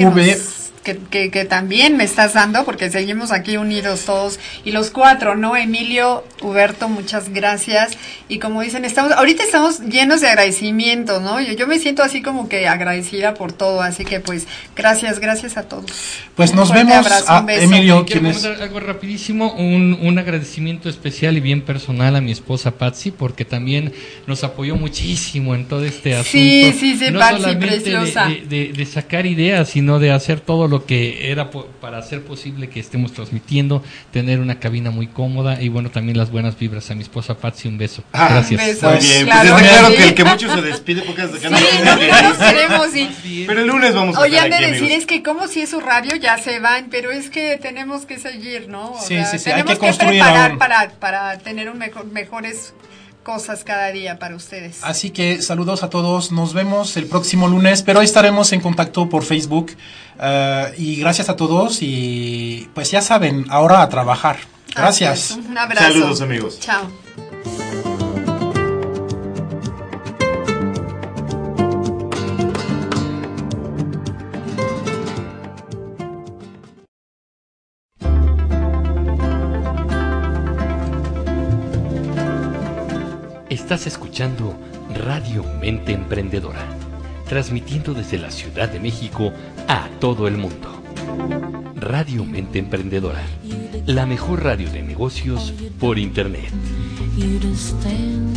Speaker 3: que también me estás dando, porque seguimos aquí unidos todos, y los cuatro, ¿no? Emilio, Huberto, muchas gracias. Y como dicen, ahorita estamos llenos de agradecimiento, ¿no? Yo me siento así como que agradecida por todo, así que pues gracias a todos.
Speaker 2: Pues nos vemos,
Speaker 3: abrazo,
Speaker 2: Emilio.
Speaker 5: Quiero comentar algo rapidísimo, un agradecimiento especial y bien personal a mi esposa Patsy, porque también nos apoyó muchísimo en todo este asunto.
Speaker 3: Sí,
Speaker 5: no
Speaker 3: Patsy,
Speaker 5: solamente
Speaker 3: preciosa.
Speaker 5: de sacar ideas, sino de hacer todo lo que era para hacer posible que estemos transmitiendo, tener una cabina muy cómoda, y bueno, también las buenas vibras a mi esposa Patsy. Un beso. Gracias.
Speaker 3: Un beso.
Speaker 4: Muy bien,
Speaker 3: claro,
Speaker 4: pues claro que el que mucho se despide, porque hasta acá no
Speaker 3: nos queremos, sí.
Speaker 4: Pero el lunes vamos a
Speaker 3: Oye,
Speaker 4: estar
Speaker 3: han de
Speaker 4: aquí,
Speaker 3: decir,
Speaker 4: amigos.
Speaker 3: es que como si es su radio, ya se van, pero es que tenemos que seguir, ¿no?
Speaker 2: Sí,
Speaker 3: tenemos
Speaker 2: hay que construir
Speaker 3: preparar
Speaker 2: aún.
Speaker 3: para tener mejores cosas cada día para ustedes.
Speaker 2: Así que saludos a todos, nos vemos el próximo lunes, pero estaremos en contacto por Facebook, y gracias a todos, y pues ya saben, ahora a trabajar. Gracias.
Speaker 3: Un abrazo.
Speaker 4: Saludos, amigos.
Speaker 3: Chao.
Speaker 1: Estás escuchando Radio Mente Emprendedora, transmitiendo desde la Ciudad de México a todo el mundo. Radio Mente Emprendedora, la mejor radio de negocios por Internet.
Speaker 8: You to stand